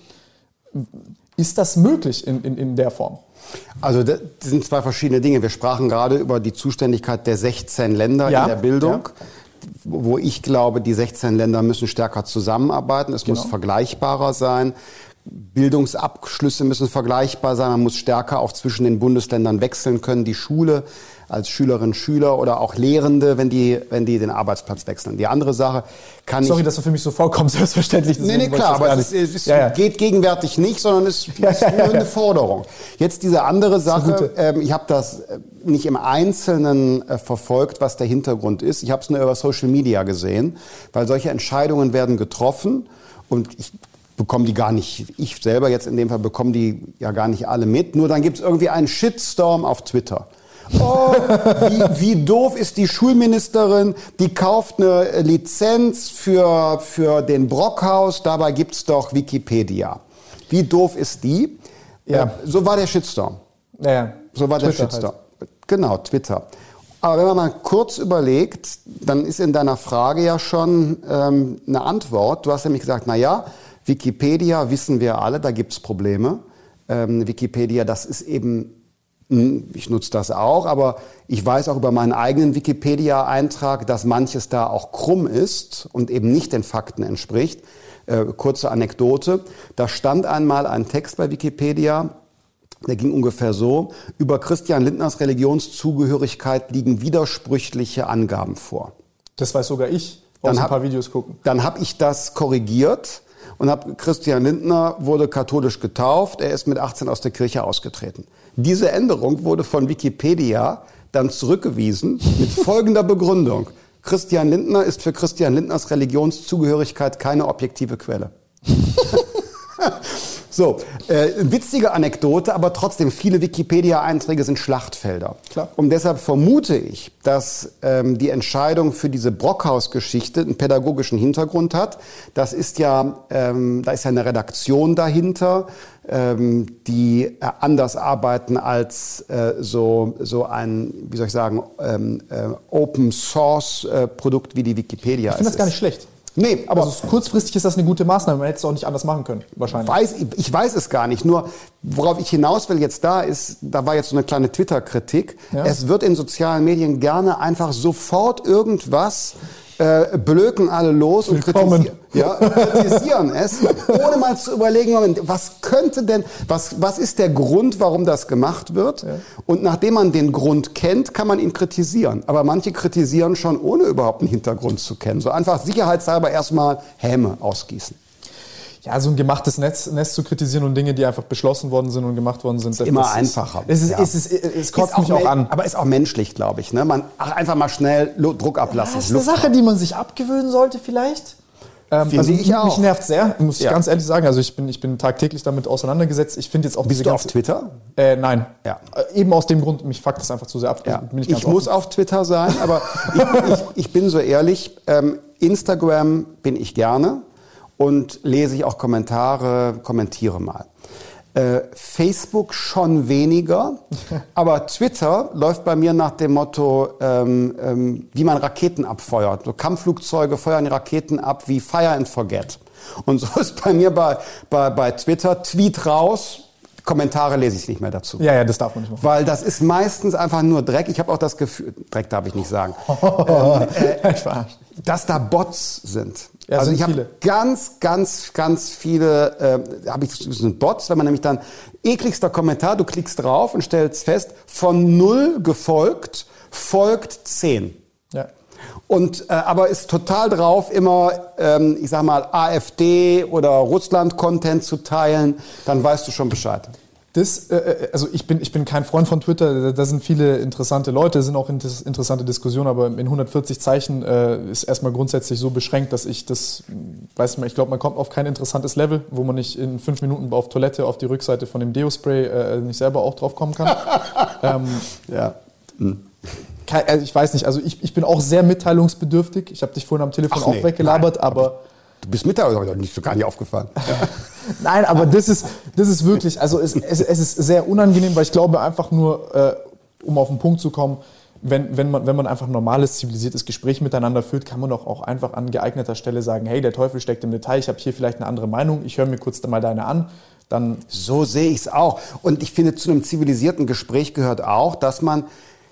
ist das möglich in, in, in der Form? Also das sind zwei verschiedene Dinge. Wir sprachen gerade über die Zuständigkeit der sechzehn Länder ja, in der Bildung, ja. wo ich glaube, die sechzehn Länder müssen stärker zusammenarbeiten. Es genau. muss vergleichbarer sein. Bildungsabschlüsse müssen vergleichbar sein. Man muss stärker auch zwischen den Bundesländern wechseln können. Die Schule als Schülerinnen, Schüler oder auch Lehrende, wenn die, wenn die den Arbeitsplatz wechseln. Die andere Sache kann Sorry, ich... das ist für mich so vollkommen selbstverständlich. Nee, nee, klar, aber es, ist, es ja, ja. geht gegenwärtig nicht, sondern es ist ja, ja, nur eine Forderung. Jetzt diese andere Sache, ähm, ich habe das nicht im Einzelnen äh, verfolgt, was der Hintergrund ist. Ich habe es nur über Social Media gesehen, weil solche Entscheidungen werden getroffen und ich bekommen die gar nicht, ich selber jetzt in dem Fall bekomme die ja gar nicht alle mit. Nur dann gibt es irgendwie einen Shitstorm auf Twitter. Oh, wie, wie doof ist die Schulministerin, die kauft eine Lizenz für, für den Brockhaus, dabei gibt's doch Wikipedia. Wie doof ist die? Ja. So war der Shitstorm. Ja, so war Twitter der Shitstorm. Halt. Genau, Twitter. Aber wenn man mal kurz überlegt, dann ist in deiner Frage ja schon ähm, eine Antwort. Du hast nämlich gesagt, na ja, Wikipedia wissen wir alle, da gibt's Probleme. Ähm, Wikipedia, das ist eben... Ich nutze das auch, aber ich weiß auch über meinen eigenen Wikipedia-Eintrag, dass manches da auch krumm ist und eben nicht den Fakten entspricht. Äh, kurze Anekdote. Da stand einmal ein Text bei Wikipedia, der ging ungefähr so: Über Christian Lindners Religionszugehörigkeit liegen widersprüchliche Angaben vor. Das weiß sogar ich, aus ein paar Videos gucken. Dann habe ich das korrigiert und habe Christian Lindner wurde katholisch getauft, er ist mit achtzehn aus der Kirche ausgetreten. Diese Änderung wurde von Wikipedia dann zurückgewiesen mit folgender Begründung: Christian Lindner ist für Christian Lindners Religionszugehörigkeit keine objektive Quelle. So, äh, witzige Anekdote, aber trotzdem, viele Wikipedia-Einträge sind Schlachtfelder. Klar. Und deshalb vermute ich, dass ähm, die Entscheidung für diese Brockhaus-Geschichte einen pädagogischen Hintergrund hat. Das ist ja, ähm, da ist ja eine Redaktion dahinter, ähm, die äh, anders arbeiten als äh, so, so ein, wie soll ich sagen, ähm, äh, Open-Source-Produkt wie die Wikipedia. Ich finde das gar nicht schlecht. Nee, aber also kurzfristig ist das eine gute Maßnahme. Man hätte es auch nicht anders machen können, wahrscheinlich. Weiß, ich weiß es gar nicht. Nur, worauf ich hinaus will jetzt da ist, da war jetzt so eine kleine Twitter-Kritik. Ja. Es wird in sozialen Medien gerne einfach sofort irgendwas, äh, blöken alle los und kritisieren, ja, kritisieren es, ohne mal zu überlegen, Moment, was könnte denn, was, was ist der Grund, warum das gemacht wird? Ja. Und nachdem man den Grund kennt, kann man ihn kritisieren. Aber manche kritisieren schon, ohne überhaupt einen Hintergrund zu kennen. So einfach sicherheitshalber erstmal Häme ausgießen. Ja, so ein gemachtes Netz, Netz zu kritisieren und Dinge, die einfach beschlossen worden sind und gemacht worden sind. Ist das immer ist, einfacher. Es, ist, ja. es, ist, es kotzt mich auch an. Aber ist auch menschlich, glaube ich. Ne? Man ach, einfach mal schnell Druck ablassen. Das ist eine Sache, die man sich abgewöhnen sollte vielleicht. Ähm, Finde also ich mich, auch. mich nervt sehr, muss ich Ja. ganz ehrlich sagen. Also ich bin, ich bin tagtäglich damit auseinandergesetzt. Ich finde jetzt auch Bist diese du ganze... auf Twitter? Äh, nein. Ja. Äh, eben aus dem Grund, mich fuckt das einfach zu sehr ab. Ja. Bin ich Ich, ganz muss offen. auf Twitter sein, aber ich, ich, ich bin so ehrlich, ähm, Instagram bin ich gerne und lese ich auch Kommentare, kommentiere mal. Äh, Facebook schon weniger, aber Twitter läuft bei mir nach dem Motto, ähm, ähm, wie man Raketen abfeuert. So Kampfflugzeuge feuern Raketen ab wie Fire and Forget. Und so ist bei mir bei, bei, bei Twitter, Tweet raus, Kommentare lese ich nicht mehr dazu. Ja, ja, das darf man nicht machen. Weil das ist meistens einfach nur Dreck. Ich habe auch das Gefühl, Dreck darf ich nicht sagen, ähm, äh, dass da Bots sind. Ja, also sind ich habe viele. ganz, ganz, ganz viele, äh, habe ich das sind Bots, wenn man nämlich dann ekligster Kommentar, du klickst drauf und stellst fest, von null gefolgt, folgt zehn. Ja. Und äh, aber ist total drauf, immer, ähm, ich sag mal, AfD oder Russland-Content zu teilen, dann weißt du schon Bescheid. Das, äh, also ich bin, ich bin kein Freund von Twitter, da sind viele interessante Leute, sind auch inter- interessante Diskussionen, aber in hundertvierzig Zeichen äh, ist erstmal grundsätzlich so beschränkt, dass ich das, weiß nicht, ich glaube, man kommt auf kein interessantes Level, wo man nicht in fünf Minuten auf Toilette auf die Rückseite von dem Deo-Spray äh, nicht selber auch drauf kommen kann. ähm, Ja. Hm. kein, also ich weiß nicht, also ich, ich bin auch sehr mitteilungsbedürftig, ich habe dich vorhin am Telefon Ach nee, auch weggelabert, nein, aber... Du bist mit da, oder nicht so gar nicht aufgefallen. Ja. Nein, aber das ist, das ist wirklich, also es, es, es ist sehr unangenehm, weil ich glaube einfach nur, äh, um auf den Punkt zu kommen, wenn, wenn, man, wenn man einfach ein normales, zivilisiertes Gespräch miteinander führt, kann man doch auch einfach an geeigneter Stelle sagen, hey, der Teufel steckt im Detail, ich habe hier vielleicht eine andere Meinung, ich höre mir kurz mal deine an, dann... So sehe ich es auch. Und ich finde, zu einem zivilisierten Gespräch gehört auch, dass man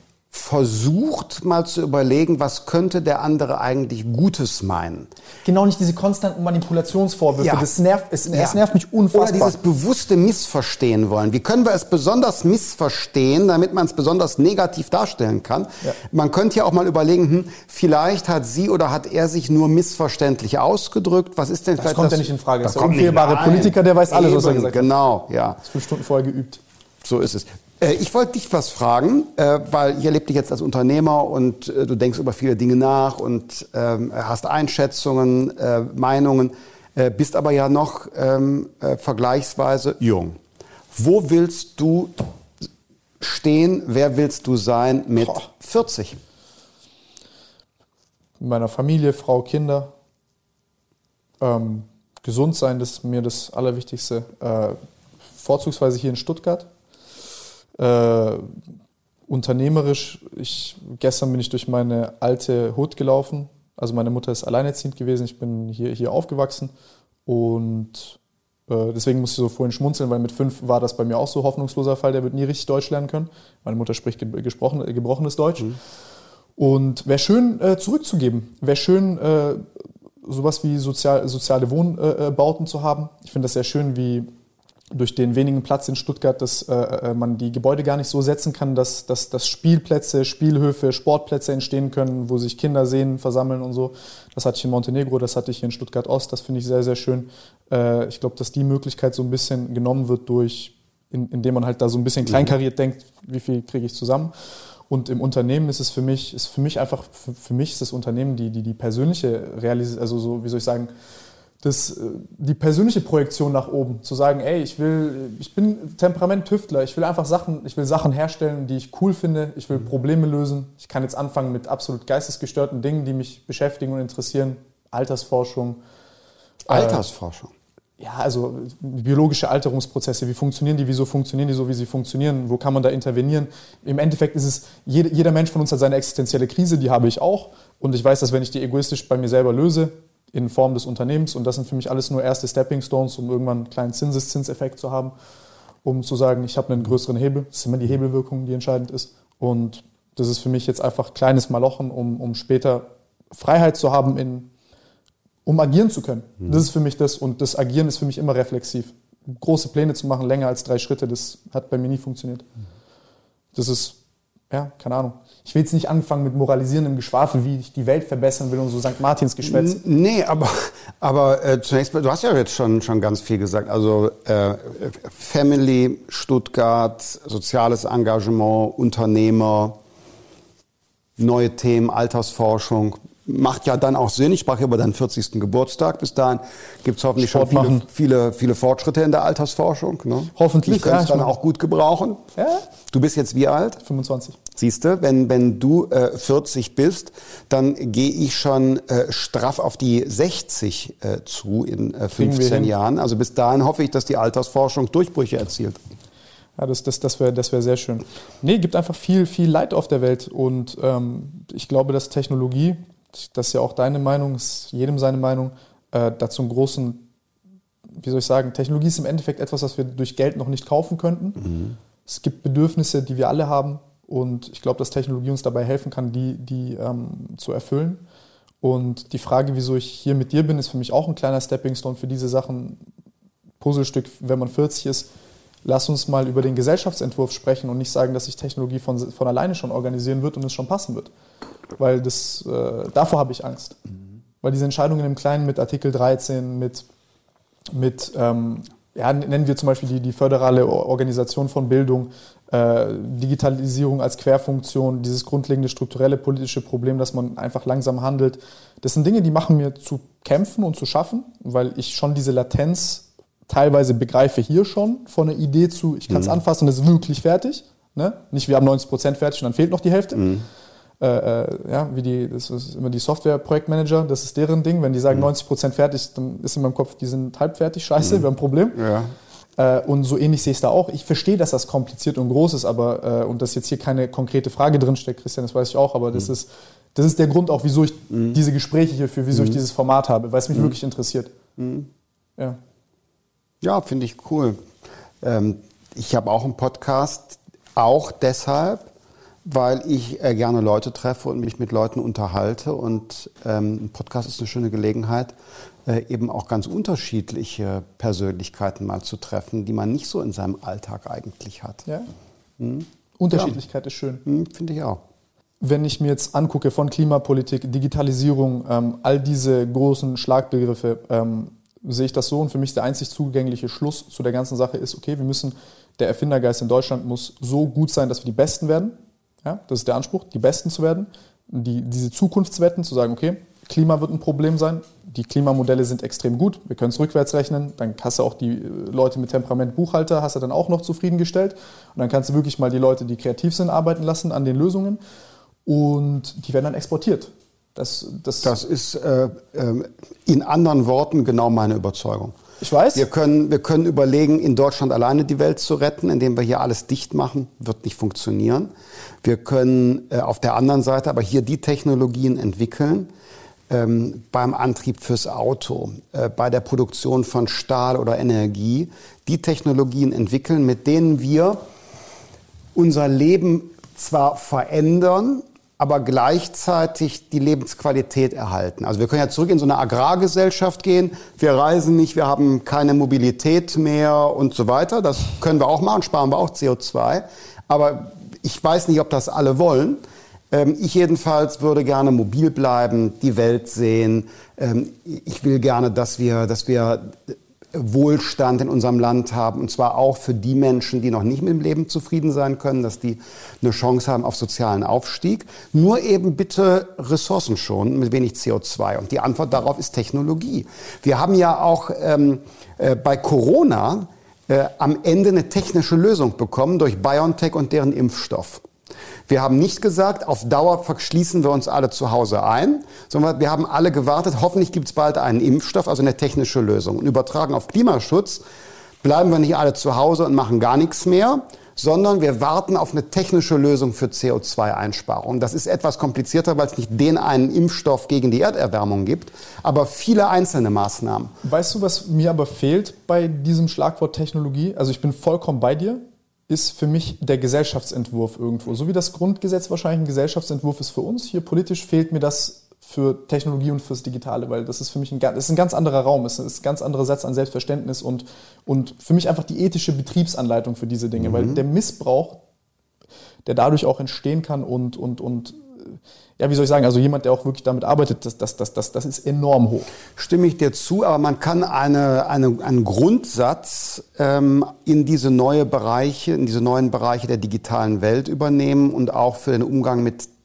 versucht mal zu überlegen, was könnte der andere eigentlich Gutes meinen. Genau, nicht diese konstanten Manipulationsvorwürfe, Ja. das nervt, es, Ja. es nervt mich unfassbar. Oder dieses bewusste Missverstehen wollen. Wie können wir es besonders missverstehen, damit man es besonders negativ darstellen kann? Ja. Man könnte ja auch mal überlegen, hm, vielleicht hat sie oder hat er sich nur missverständlich ausgedrückt. Was ist denn das vielleicht kommt das? ja nicht in Frage, das ist der kommt nicht unfehlbare rein. Politiker, der weiß alles, was er Eben, gesagt hat. Genau, ja. Fünf Stunden vorher geübt. So ist es. Äh, Ich wollte dich was fragen, äh, weil hier lebt dich jetzt als Unternehmer und äh, du denkst über viele Dinge nach und ähm, hast Einschätzungen, äh, Meinungen, äh, bist aber ja noch ähm, äh, vergleichsweise jung. Wo willst du stehen, wer willst du sein mit Boah. vierzig? Mit meiner Familie, Frau, Kinder. Ähm, gesund sein, das ist mir das Allerwichtigste. Äh, vorzugsweise hier in Stuttgart. Äh, unternehmerisch, ich, gestern bin ich durch meine alte Hut gelaufen. Also meine Mutter ist alleinerziehend gewesen, ich bin hier, hier aufgewachsen und äh, deswegen musste ich so vorhin schmunzeln, weil mit fünf war das bei mir auch so hoffnungsloser Fall, der wird nie richtig Deutsch lernen können. Meine Mutter spricht ge- gesprochen, äh, gebrochenes Deutsch. Mhm. Und wäre schön äh, zurückzugeben, wäre schön äh, sowas wie sozial, soziale Wohnbauten äh, zu haben. Ich finde das sehr schön, wie durch den wenigen Platz in Stuttgart, dass äh, man die Gebäude gar nicht so setzen kann, dass, dass, dass Spielplätze, Spielhöfe, Sportplätze entstehen können, wo sich Kinder sehen, versammeln und so. Das hatte ich in Montenegro, das hatte ich hier in Stuttgart-Ost, das finde ich sehr, sehr schön. Äh, ich glaube, dass die Möglichkeit so ein bisschen genommen wird, durch, in, indem man halt da so ein bisschen kleinkariert denkt, wie viel kriege ich zusammen. Und im Unternehmen ist es für mich, ist für mich einfach, für, für mich ist das Unternehmen die, die, die persönliche Realisierung, also so, wie soll ich sagen, Das, die persönliche Projektion nach oben, zu sagen, ey, ich will, ich bin Temperament-Tüftler, ich will einfach Sachen, ich will Sachen herstellen, die ich cool finde, ich will Probleme lösen. Ich kann jetzt anfangen mit absolut geistesgestörten Dingen, die mich beschäftigen und interessieren. Altersforschung. Altersforschung? Äh, ja, also biologische Alterungsprozesse, wie funktionieren die, wieso funktionieren die so, wie sie funktionieren, wo kann man da intervenieren? Im Endeffekt ist es, jeder, jeder Mensch von uns hat seine existenzielle Krise, die habe ich auch. Und ich weiß, dass wenn ich die egoistisch bei mir selber löse, in Form des Unternehmens, und das sind für mich alles nur erste Stepping Stones, um irgendwann einen kleinen Zinseszinseffekt zu haben, um zu sagen, ich habe einen größeren Hebel. Das ist immer die Hebelwirkung, die entscheidend ist. Und das ist für mich jetzt einfach kleines Malochen, um, um später Freiheit zu haben, in, um agieren zu können. Mhm. Das ist für mich das, und das Agieren ist für mich immer reflexiv. Große Pläne zu machen, länger als drei Schritte, das hat bei mir nie funktioniert. Das ist, ja, keine Ahnung. Ich will jetzt nicht anfangen mit moralisierendem Geschwafel, wie ich die Welt verbessern will und so Sankt Martins Geschwätz. Nee, aber, aber äh, zunächst mal, du hast ja jetzt schon, schon ganz viel gesagt. Also äh, Family, Stuttgart, soziales Engagement, Unternehmer, neue Themen, Altersforschung. macht ja dann auch Sinn. Ich sprach über deinen vierzigsten Geburtstag. Bis dahin gibt es hoffentlich Sport schon viele, machen. viele, viele Fortschritte in der Altersforschung. Ne? Hoffentlich, Ich könnte es ja, dann ich mein- auch gut gebrauchen. Ja? Du bist jetzt wie alt? fünfundzwanzig. Siehst du, wenn, wenn du äh, vierzig bist, dann gehe ich schon äh, straff auf die sechzig äh, zu in äh, Kriegen wir fünfzehn hin. Jahren. Also bis dahin hoffe ich, dass die Altersforschung Durchbrüche erzielt. Ja, das, das, das wäre das wär sehr schön. Nee, gibt einfach viel, viel Leid auf der Welt. Und ähm, ich glaube, dass Technologie, das ist ja auch deine Meinung, ist jedem seine Meinung, äh, dazu einen großen, wie soll ich sagen, Technologie ist im Endeffekt etwas, was wir durch Geld noch nicht kaufen könnten. Mhm. Es gibt Bedürfnisse, die wir alle haben. Und ich glaube, dass Technologie uns dabei helfen kann, die, die ähm, zu erfüllen. Und die Frage, wieso ich hier mit dir bin, ist für mich auch ein kleiner Steppingstone für diese Sachen. Puzzlestück, wenn man vierzig ist. Lass uns mal über den Gesellschaftsentwurf sprechen und nicht sagen, dass sich Technologie von, von alleine schon organisieren wird und es schon passen wird. Weil das, äh, davor habe ich Angst. Mhm. Weil diese Entscheidungen im Kleinen mit Artikel dreizehn, mit, mit ähm, ja, nennen wir zum Beispiel die, die föderale Organisation von Bildung, äh, Digitalisierung als Querfunktion, dieses grundlegende strukturelle politische Problem, dass man einfach langsam handelt. Das sind Dinge, die machen mir zu kämpfen und zu schaffen, weil ich schon diese Latenz teilweise begreife hier schon von der Idee zu, ich kann es mhm. anfassen, das ist wirklich fertig. Ne? Nicht, wir haben neunzig Prozent fertig und dann fehlt noch die Hälfte. Mhm. Äh, äh, ja, wie die, das ist immer die Software-Projektmanager, das ist deren Ding. Wenn die sagen mhm. neunzig Prozent fertig, dann ist in meinem Kopf, die sind halb fertig, scheiße, mhm. wir haben ein Problem. Ja. Äh, und so ähnlich sehe ich es da auch. Ich verstehe, dass das kompliziert und groß ist, aber äh, und dass jetzt hier keine konkrete Frage drinsteckt, Christian, das weiß ich auch, aber das mhm. ist das ist der Grund auch, wieso ich mhm. diese Gespräche hier führe, wieso mhm. ich dieses Format habe, weil es mich mhm. wirklich interessiert. Mhm. Ja. Ja, finde ich cool. Ähm, ich habe auch einen Podcast, auch deshalb, weil ich äh, gerne Leute treffe und mich mit Leuten unterhalte. Und ähm, ein Podcast ist eine schöne Gelegenheit, äh, eben auch ganz unterschiedliche Persönlichkeiten mal zu treffen, die man nicht so in seinem Alltag eigentlich hat. Ja. Hm? Unterschiedlichkeit ja. ist schön. Hm, finde ich auch. Wenn ich mir jetzt angucke von Klimapolitik, Digitalisierung, ähm, all diese großen Schlagbegriffe, ähm, sehe ich das so und für mich der einzig zugängliche Schluss zu der ganzen Sache ist, okay, wir müssen, der Erfindergeist in Deutschland muss so gut sein, dass wir die Besten werden. Ja, das ist der Anspruch, die Besten zu werden. Die, diese Zukunftswetten, zu sagen, okay, Klima wird ein Problem sein, die Klimamodelle sind extrem gut, wir können es rückwärts rechnen, dann hast du auch die Leute mit Temperament, Buchhalter, hast du dann auch noch zufriedengestellt und dann kannst du wirklich mal die Leute, die kreativ sind, arbeiten lassen an den Lösungen und die werden dann exportiert. Das, das, das ist äh, äh, in anderen Worten genau meine Überzeugung. Ich weiß. Wir können, wir können überlegen, in Deutschland alleine die Welt zu retten, indem wir hier alles dicht machen. Wird nicht funktionieren. Wir können äh, auf der anderen Seite aber hier die Technologien entwickeln, ähm, beim Antrieb fürs Auto, äh, bei der Produktion von Stahl oder Energie, die Technologien entwickeln, mit denen wir unser Leben zwar verändern, aber gleichzeitig die Lebensqualität erhalten. Also wir können ja zurück in so eine Agrargesellschaft gehen. Wir reisen nicht, wir haben keine Mobilität mehr und so weiter. Das können wir auch machen, sparen wir auch C O zwei. Aber ich weiß nicht, ob das alle wollen. Ich jedenfalls würde gerne mobil bleiben, die Welt sehen. Ich will gerne, dass wir, dass wir Wohlstand in unserem Land haben, und zwar auch für die Menschen, die noch nicht mit dem Leben zufrieden sein können, dass die eine Chance haben auf sozialen Aufstieg. Nur eben bitte Ressourcen schonen, mit wenig C O zwei. Und die Antwort darauf ist Technologie. Wir haben ja auch ähm, äh, bei Corona äh, am Ende eine technische Lösung bekommen durch BioNTech und deren Impfstoff. Wir haben nicht gesagt, auf Dauer verschließen wir uns alle zu Hause ein, sondern wir haben alle gewartet, hoffentlich gibt es bald einen Impfstoff, also eine technische Lösung. Und übertragen auf Klimaschutz bleiben wir nicht alle zu Hause und machen gar nichts mehr, sondern wir warten auf eine technische Lösung für C O zwei Einsparung. Das ist etwas komplizierter, weil es nicht den einen Impfstoff gegen die Erderwärmung gibt, aber viele einzelne Maßnahmen. Weißt du, was mir aber fehlt bei diesem Schlagwort Technologie? Also ich bin vollkommen bei dir. Ist für mich der Gesellschaftsentwurf irgendwo. So wie das Grundgesetz wahrscheinlich ein Gesellschaftsentwurf ist für uns, hier politisch fehlt mir das für Technologie und fürs Digitale, weil das ist für mich ein, das ist ein ganz anderer Raum, es ist ein ganz anderer Satz an Selbstverständnis und, und für mich einfach die ethische Betriebsanleitung für diese Dinge, mhm. weil der Missbrauch, der dadurch auch entstehen kann und, und, und ja, wie soll ich sagen, also jemand, der auch wirklich damit arbeitet, das, das, das, das, das ist enorm hoch. Stimme ich dir zu, aber man kann eine, eine, einen Grundsatz ähm, in diese neue Bereiche, in diese neuen Bereiche der digitalen Welt übernehmen und auch für den Umgang mit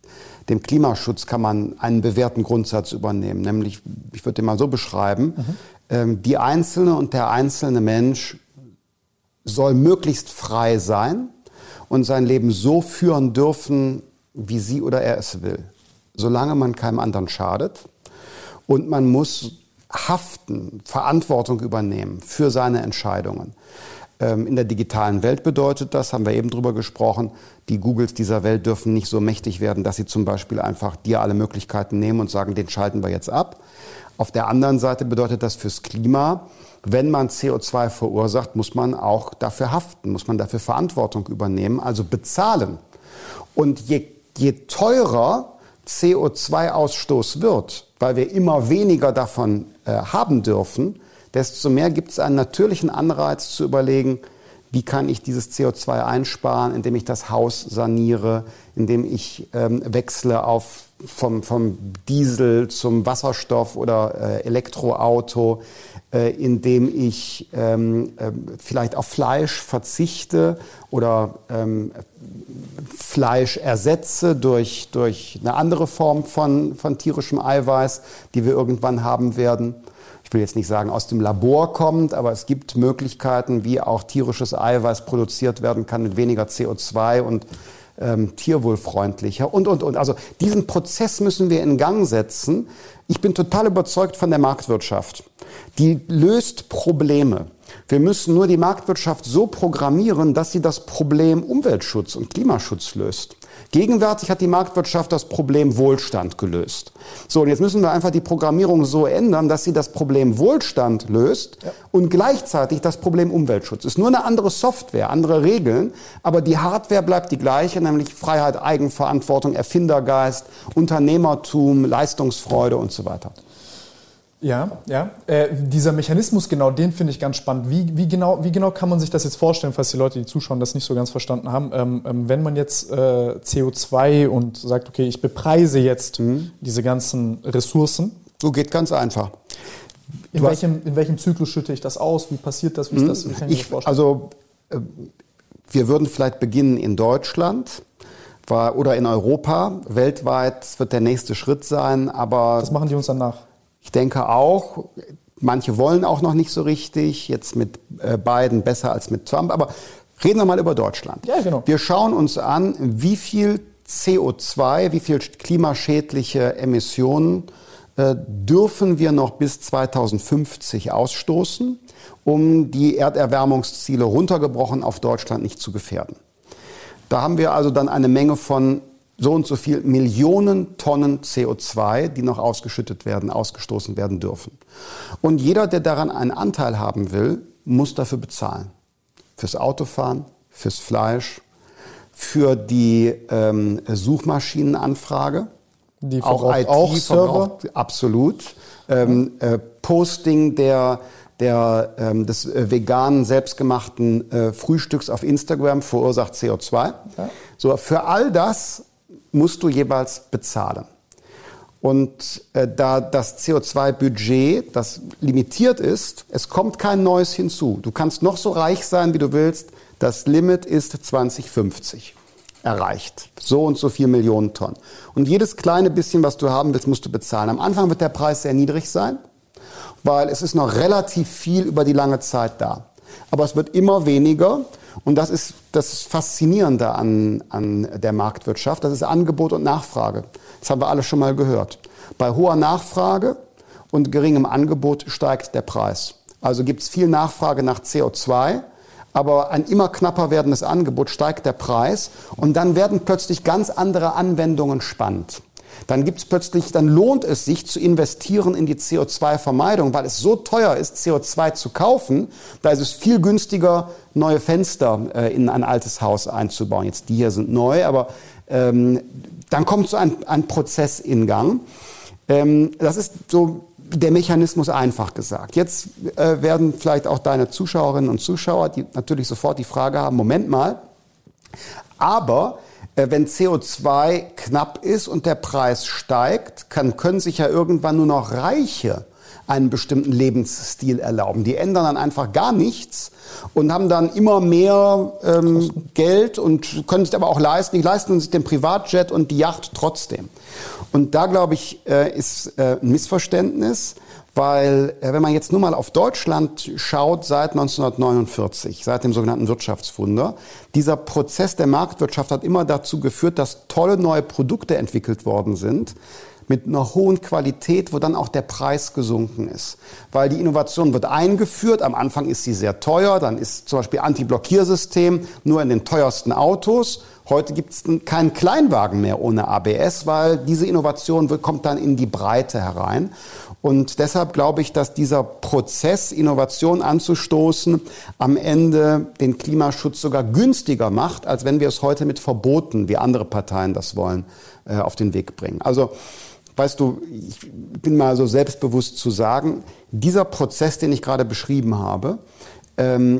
dem Klimaschutz kann man einen bewährten Grundsatz übernehmen. Nämlich, ich würde den mal so beschreiben, mhm. ähm, die Einzelne und der einzelne Mensch soll möglichst frei sein und sein Leben so führen dürfen, wie sie oder er es will. Solange man keinem anderen schadet. Und man muss haften, Verantwortung übernehmen für seine Entscheidungen. In der digitalen Welt bedeutet das, haben wir eben drüber gesprochen, die Googles dieser Welt dürfen nicht so mächtig werden, dass sie zum Beispiel einfach dir alle Möglichkeiten nehmen und sagen, den schalten wir jetzt ab. Auf der anderen Seite bedeutet das fürs Klima, wenn man C O zwei verursacht, muss man auch dafür haften, muss man dafür Verantwortung übernehmen, also bezahlen. Und je, je teurer C O zwei Ausstoß wird, weil wir immer weniger davon äh, haben dürfen, desto mehr gibt es einen natürlichen Anreiz zu überlegen, wie kann ich dieses C O zwei einsparen, indem ich das Haus saniere, indem ich ähm, wechsle auf vom, vom Diesel zum Wasserstoff oder äh, Elektroauto, äh, indem ich ähm, äh, vielleicht auf Fleisch verzichte oder ähm, Fleisch ersetze durch, durch eine andere Form von, von tierischem Eiweiß, die wir irgendwann haben werden. Ich will jetzt nicht sagen, aus dem Labor kommt, aber es gibt Möglichkeiten, wie auch tierisches Eiweiß produziert werden kann mit weniger C O zwei und ähm, tierwohlfreundlicher und, und, und. Also diesen Prozess müssen wir in Gang setzen. Ich bin total überzeugt von der Marktwirtschaft. Die löst Probleme. Wir müssen nur die Marktwirtschaft so programmieren, dass sie das Problem Umweltschutz und Klimaschutz löst. Gegenwärtig hat die Marktwirtschaft das Problem Wohlstand gelöst. So, und jetzt müssen wir einfach die Programmierung so ändern, dass sie das Problem Wohlstand löst ja. und gleichzeitig das Problem Umweltschutz. Ist nur eine andere Software, andere Regeln, aber die Hardware bleibt die gleiche, nämlich Freiheit, Eigenverantwortung, Erfindergeist, Unternehmertum, Leistungsfreude und so weiter. Ja, ja. Äh, dieser Mechanismus, genau, den finde ich ganz spannend. Wie, wie, genau, wie genau kann man sich das jetzt vorstellen, falls die Leute, die zuschauen, das nicht so ganz verstanden haben? Ähm, ähm, wenn man jetzt äh, C O zwei und sagt, okay, ich bepreise jetzt mhm. diese ganzen Ressourcen. So geht ganz einfach. In welchem, in welchem Zyklus schütte ich das aus? Wie passiert das? Wie, ist das? Wie kann ich, ich das vorstellen? Also, äh, wir würden vielleicht beginnen in Deutschland war, oder in Europa. Weltweit wird der nächste Schritt sein, aber... Das machen die uns dann nach. Ich denke auch, manche wollen auch noch nicht so richtig, jetzt mit äh, Biden besser als mit Trump, aber reden wir mal über Deutschland. Ja, genau. Wir schauen uns an, wie viel C O zwei, wie viel klimaschädliche Emissionen äh, dürfen wir noch bis zweitausendfünfzig ausstoßen, um die Erderwärmungsziele runtergebrochen auf Deutschland nicht zu gefährden. Da haben wir also dann eine Menge von so und so viel Millionen Tonnen C O zwei, die noch ausgeschüttet werden, ausgestoßen werden dürfen. Und jeder, der daran einen Anteil haben will, muss dafür bezahlen. Fürs Autofahren, fürs Fleisch, für die ähm, Suchmaschinenanfrage. Die verbraucht auch, I T auch Server? Absolut. Ähm, äh, Posting der, der, ähm, des äh, veganen, selbstgemachten äh, Frühstücks auf Instagram verursacht C O zwei. Ja. So, für all das musst du jeweils bezahlen. Und äh, da das C O zwei Budget, das limitiert ist, es kommt kein neues hinzu. Du kannst noch so reich sein, wie du willst. Das Limit ist zwanzig fünfzig erreicht. So und so viel Millionen Tonnen. Und jedes kleine bisschen, was du haben willst, musst du bezahlen. Am Anfang wird der Preis sehr niedrig sein, weil es ist noch relativ viel über die lange Zeit da. Aber es wird immer weniger. Und das ist das Faszinierende an, an der Marktwirtschaft. Das ist Angebot und Nachfrage. Das haben wir alle schon mal gehört. Bei hoher Nachfrage und geringem Angebot steigt der Preis. Also gibt es viel Nachfrage nach C O zwei, aber ein immer knapper werdendes Angebot steigt der Preis. Und dann werden plötzlich ganz andere Anwendungen spannend. Dann gibt's plötzlich, dann lohnt es sich zu investieren in die C O zwei Vermeidung, weil es so teuer ist, C O zwei zu kaufen. Da ist es viel günstiger, neue Fenster äh, in ein altes Haus einzubauen. Jetzt die hier sind neu, aber ähm, dann kommt so ein, ein Prozess in Gang. Ähm, das ist so der Mechanismus einfach gesagt. Jetzt äh, werden vielleicht auch deine Zuschauerinnen und Zuschauer, die natürlich sofort die Frage haben, Moment mal, aber wenn C O zwei knapp ist und der Preis steigt, kann, können sich ja irgendwann nur noch Reiche einen bestimmten Lebensstil erlauben. Die ändern dann einfach gar nichts und haben dann immer mehr ähm, Geld und können sich aber auch leisten. Die leisten sich den Privatjet und die Yacht trotzdem. Und da, glaube ich, äh, ist äh, ein Missverständnis, weil äh, wenn man jetzt nur mal auf Deutschland schaut, seit neunzehnhundertneunundvierzig, seit dem sogenannten Wirtschaftswunder, dieser Prozess der Marktwirtschaft hat immer dazu geführt, dass tolle neue Produkte entwickelt worden sind, mit einer hohen Qualität, wo dann auch der Preis gesunken ist. Weil die Innovation wird eingeführt, am Anfang ist sie sehr teuer, dann ist zum Beispiel Anti-Blockiersystem nur in den teuersten Autos. Heute gibt es keinen Kleinwagen mehr ohne A B S, weil diese Innovation kommt dann in die Breite herein. Und deshalb glaube ich, dass dieser Prozess, Innovation anzustoßen, am Ende den Klimaschutz sogar günstiger macht, als wenn wir es heute mit Verboten, wie andere Parteien das wollen, auf den Weg bringen. Also, weißt du, ich bin mal so selbstbewusst zu sagen, dieser Prozess, den ich gerade beschrieben habe, ähm,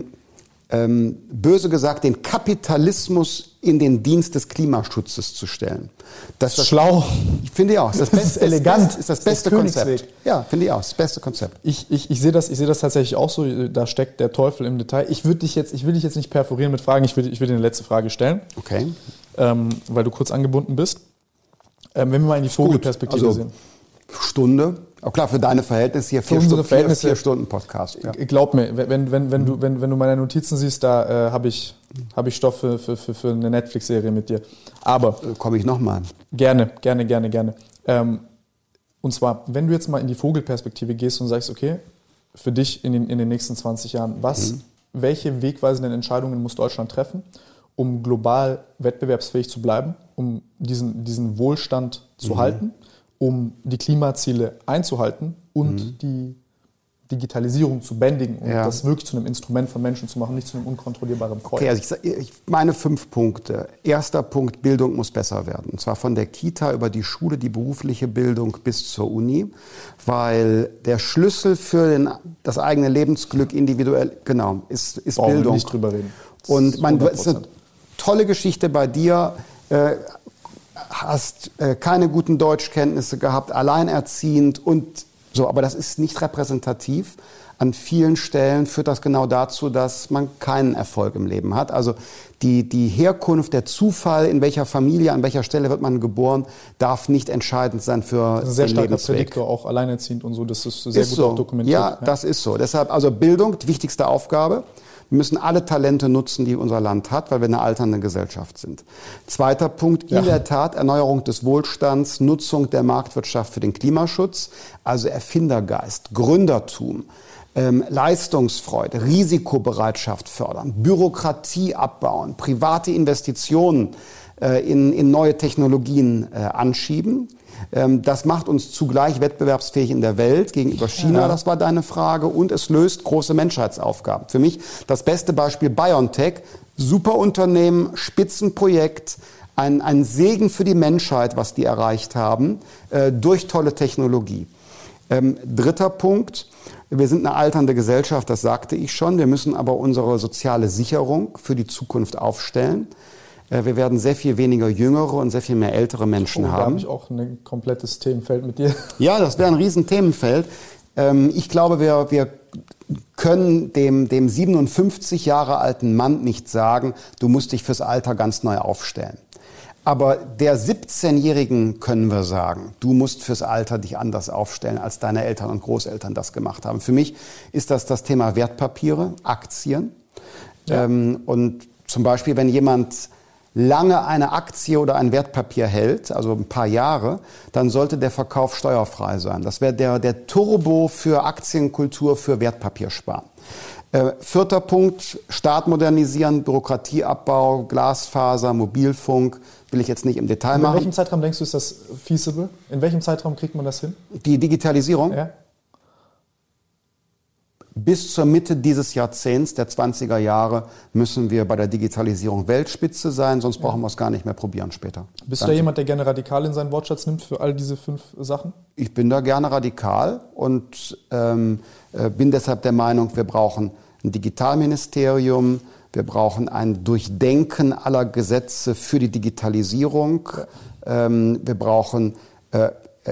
ähm, böse gesagt, den Kapitalismus in den Dienst des Klimaschutzes zu stellen. Das ist das, schlau. Ich finde ja auch. Das, das ist elegant. Ist das beste Konzept. Ja, finde ich auch. Das beste Konzept. Ich, ich, ich sehe das, ich sehe das tatsächlich auch so. Da steckt der Teufel im Detail. Ich würde dich jetzt, ich will dich jetzt nicht perforieren mit Fragen. Ich will, ich will dir eine letzte Frage stellen. Okay. Ähm, weil du kurz angebunden bist. Ähm, wenn wir mal in die Vogelperspektive also, sehen. Stunde. Auch klar, für deine Verhältnisse hier vier, Stunden, vier, vier Stunden Podcast. Ja. Glaub mir, wenn, wenn, wenn, du, wenn, wenn du meine Notizen siehst, da äh, habe ich, hab ich Stoff für, für, für eine Netflix-Serie mit dir. Aber komme ich nochmal. Gerne, gerne, gerne, gerne. Ähm, und zwar, wenn du jetzt mal in die Vogelperspektive gehst und sagst, okay, für dich in den, in den nächsten zwanzig Jahren, was, mhm. welche wegweisenden Entscheidungen muss Deutschland treffen, um global wettbewerbsfähig zu bleiben, um diesen, diesen Wohlstand zu mhm. halten, um die Klimaziele einzuhalten und mhm. die Digitalisierung zu bändigen und ja. das wirklich zu einem Instrument von Menschen zu machen, nicht zu einem unkontrollierbaren Kreuz. Okay, also ich, ich meine fünf Punkte. Erster Punkt, Bildung muss besser werden. Und zwar von der Kita über die Schule, die berufliche Bildung bis zur Uni, weil der Schlüssel für den, das eigene Lebensglück individuell, genau, ist, ist Brauchen Bildung. Wir nicht drüber reden. Das und man, es ist eine tolle Geschichte bei dir. Äh, hast äh, keine guten Deutschkenntnisse gehabt, alleinerziehend und so, aber das ist nicht repräsentativ. An vielen Stellen führt das genau dazu, dass man keinen Erfolg im Leben hat. Also die, die Herkunft, der Zufall, in welcher Familie, an welcher Stelle wird man geboren, darf nicht entscheidend sein für das ist ein sehr den starker Lebensweg. Prädiktor, auch alleinerziehend und so, das ist sehr ist gut so. auch dokumentiert. Ja, ja, das ist so. Deshalb, also Bildung, die wichtigste Aufgabe. Wir müssen alle Talente nutzen, die unser Land hat, weil wir eine alternde Gesellschaft sind. Zweiter Punkt, ja. in der Tat Erneuerung des Wohlstands, Nutzung der Marktwirtschaft für den Klimaschutz, also Erfindergeist, Gründertum, ähm, Leistungsfreude, Risikobereitschaft fördern, Bürokratie abbauen, private Investitionen äh, in, in neue Technologien äh, anschieben. Das macht uns zugleich wettbewerbsfähig in der Welt gegenüber China, ja. das war deine Frage, und es löst große Menschheitsaufgaben. Für mich das beste Beispiel BioNTech, super Unternehmen, Spitzenprojekt, ein, ein Segen für die Menschheit, was die erreicht haben, äh, durch tolle Technologie. Ähm, dritter Punkt, wir sind eine alternde Gesellschaft, das sagte ich schon, wir müssen aber unsere soziale Sicherung für die Zukunft aufstellen. Wir werden sehr viel weniger jüngere und sehr viel mehr ältere Menschen oh, haben. Da habe ich auch ein komplettes Themenfeld mit dir. Ja, das wäre ein Riesenthemenfeld. Ich glaube, wir, wir können dem, dem siebenundfünfzig Jahre alten Mann nicht sagen, du musst dich fürs Alter ganz neu aufstellen. Aber der siebzehnjährigen können wir sagen, du musst fürs Alter dich anders aufstellen, als deine Eltern und Großeltern das gemacht haben. Für mich ist das das Thema Wertpapiere, Aktien. Ja. Und zum Beispiel, wenn jemand lange eine Aktie oder ein Wertpapier hält, also ein paar Jahre, dann sollte der Verkauf steuerfrei sein. Das wäre der, der Turbo für Aktienkultur, für Wertpapiersparen. Äh, vierter Punkt, Staat modernisieren, Bürokratieabbau, Glasfaser, Mobilfunk, will ich jetzt nicht im Detail machen. In welchem Zeitraum denkst du, ist das feasible? In welchem Zeitraum kriegt man das hin? Die Digitalisierung? Ja. Bis zur Mitte dieses Jahrzehnts, der zwanziger Jahre, müssen wir bei der Digitalisierung Weltspitze sein, sonst brauchen wir es gar nicht mehr probieren später. Bist du da jemand, der gerne radikal in seinen Wortschatz nimmt für all diese fünf Sachen? Ich bin da gerne radikal und ähm, bin deshalb der Meinung, wir brauchen ein Digitalministerium, wir brauchen ein Durchdenken aller Gesetze für die Digitalisierung, ähm, wir brauchen äh, äh,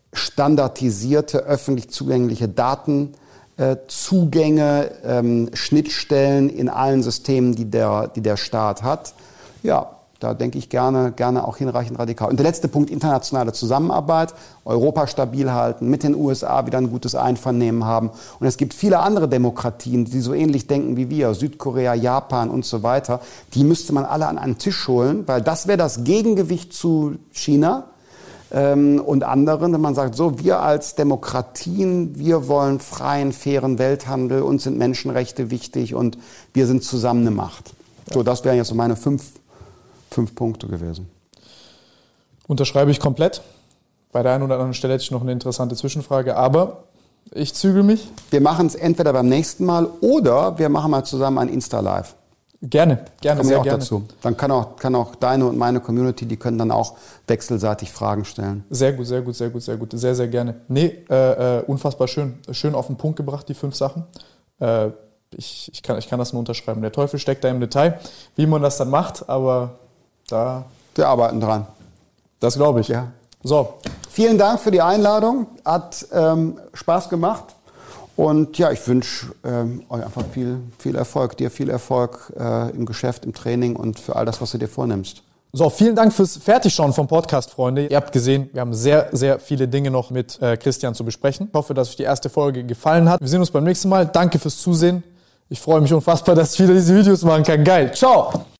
standardisierte, öffentlich zugängliche Datenzugänge, ähm, Schnittstellen in allen Systemen, die der, die der Staat hat. Ja, da denke ich gerne, gerne auch hinreichend radikal. Und der letzte Punkt, internationale Zusammenarbeit, Europa stabil halten, mit den U S A wieder ein gutes Einvernehmen haben. Und es gibt viele andere Demokratien, die so ähnlich denken wie wir, Südkorea, Japan und so weiter. Die müsste man alle an einen Tisch holen, weil das wäre das Gegengewicht zu China ähm, und anderen, wenn man sagt, so, wir als Demokratien, wir wollen freien, fairen Welthandel, uns sind Menschenrechte wichtig und wir sind zusammen eine Macht. So, das wären jetzt so meine fünf Fünf Punkte gewesen. Unterschreibe ich komplett. Bei der einen oder anderen Stelle hätte ich noch eine interessante Zwischenfrage, aber ich zügel mich. Wir machen es entweder beim nächsten Mal oder wir machen mal zusammen ein Insta-Live. Gerne, gerne, Kommen sehr wir auch gerne. dazu. Dann kann auch, kann auch deine und meine Community, die können dann auch wechselseitig Fragen stellen. Sehr gut, sehr gut, sehr gut, sehr gut. Sehr, sehr gerne. Nee, äh, äh, unfassbar schön. Schön auf den Punkt gebracht, die fünf Sachen. Äh, ich, ich, kann, ich kann das nur unterschreiben. Der Teufel steckt da im Detail, wie man das dann macht, aber da... Wir arbeiten dran. Das glaube ich. Ja. So. Vielen Dank für die Einladung. Hat ähm, Spaß gemacht. Und ja, ich wünsche ähm, euch einfach viel, viel Erfolg. Dir viel Erfolg äh, im Geschäft, im Training und für all das, was du dir vornimmst. So, vielen Dank fürs Fertigschauen vom Podcast, Freunde. Ihr habt gesehen, wir haben sehr, sehr viele Dinge noch mit äh, Christian zu besprechen. Ich hoffe, dass euch die erste Folge gefallen hat. Wir sehen uns beim nächsten Mal. Danke fürs Zusehen. Ich freue mich unfassbar, dass ich wieder diese Videos machen kann. Geil. Ciao.